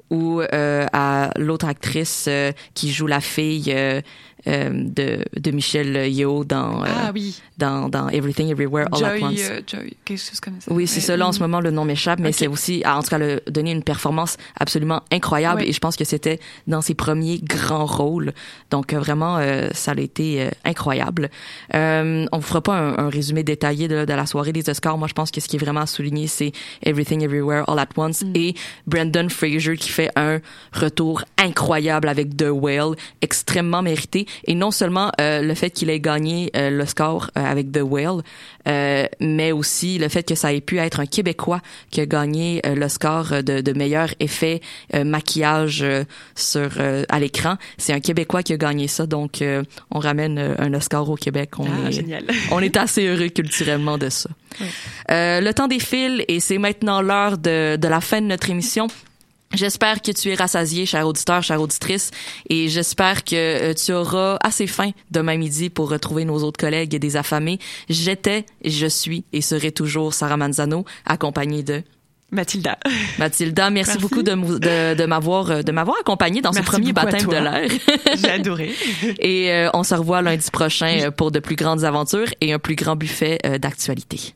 ou euh, à l'autre actrice euh, qui joue la fille euh, euh, de, de Michelle Yeoh dans, euh, ah, oui. dans, dans Everything Everywhere All Joy, at Once. Euh, Joy, quelque chose comme ça. Oui, c'est ça. Là, en ce moment, le nom m'échappe, mais okay. c'est aussi, en tout cas, le, donner une performance absolument incroyable. Oui. Et je pense que c'était dans ses premiers grands rôles. Donc, vraiment, euh, ça a été euh, incroyable. Euh, on vous fera pas un, un résumé détaillé de, de la soirée des Oscars. Moi, je pense que ce qui est vraiment à souligner, c'est Everything Everywhere All at Once mm. et Brendan Fraser qui fait un retour incroyable avec The Whale, extrêmement mérité. Et non seulement euh, le fait qu'il ait gagné euh, l'Oscar euh, avec The Whale, euh, mais aussi le fait que ça ait pu être un Québécois qui a gagné euh, l'Oscar de, de meilleur effet euh, maquillage euh, sur euh, à l'écran. C'est un Québécois qui a gagné ça, donc euh, on ramène euh, un Oscar au Québec. On ah, est, génial. On est assez heureux culturellement de ça. Oui. Euh, le temps défile et c'est maintenant l'heure de, de la fin de notre émission. J'espère que tu es rassasié, cher auditeur, chère auditrice, et j'espère que euh, tu auras assez faim demain midi pour retrouver nos autres collègues des affamés. J'étais, je suis et serai toujours Sarah Manzano, accompagnée de Mathilda. Mathilda, merci, merci. beaucoup de, de, de m'avoir de m'avoir accompagnée dans merci ce premier baptême de l'air. J'ai adoré. Et euh, on se revoit lundi prochain oui. pour de plus grandes aventures et un plus grand buffet euh, d'actualité.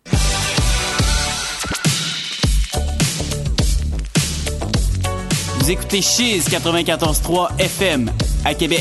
Vous écoutez Chiz quatre-vingt-quatorze trois F M à Québec.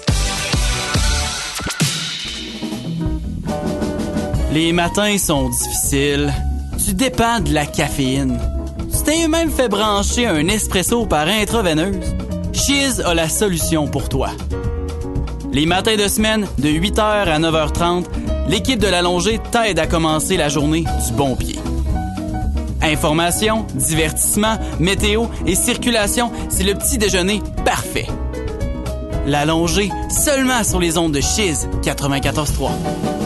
Les matins sont difficiles. Tu dépends de la caféine. Tu t'es même fait brancher un espresso par intraveineuse. Chiz a la solution pour toi. Les matins de semaine, de huit heures à neuf heures trente, l'équipe de l'Allongée t'aide à commencer la journée du bon pied. Information, divertissement, météo et circulation, c'est le petit déjeuner parfait. L'Allongée, seulement sur les ondes de Chiz quatre-vingt-quatorze trois.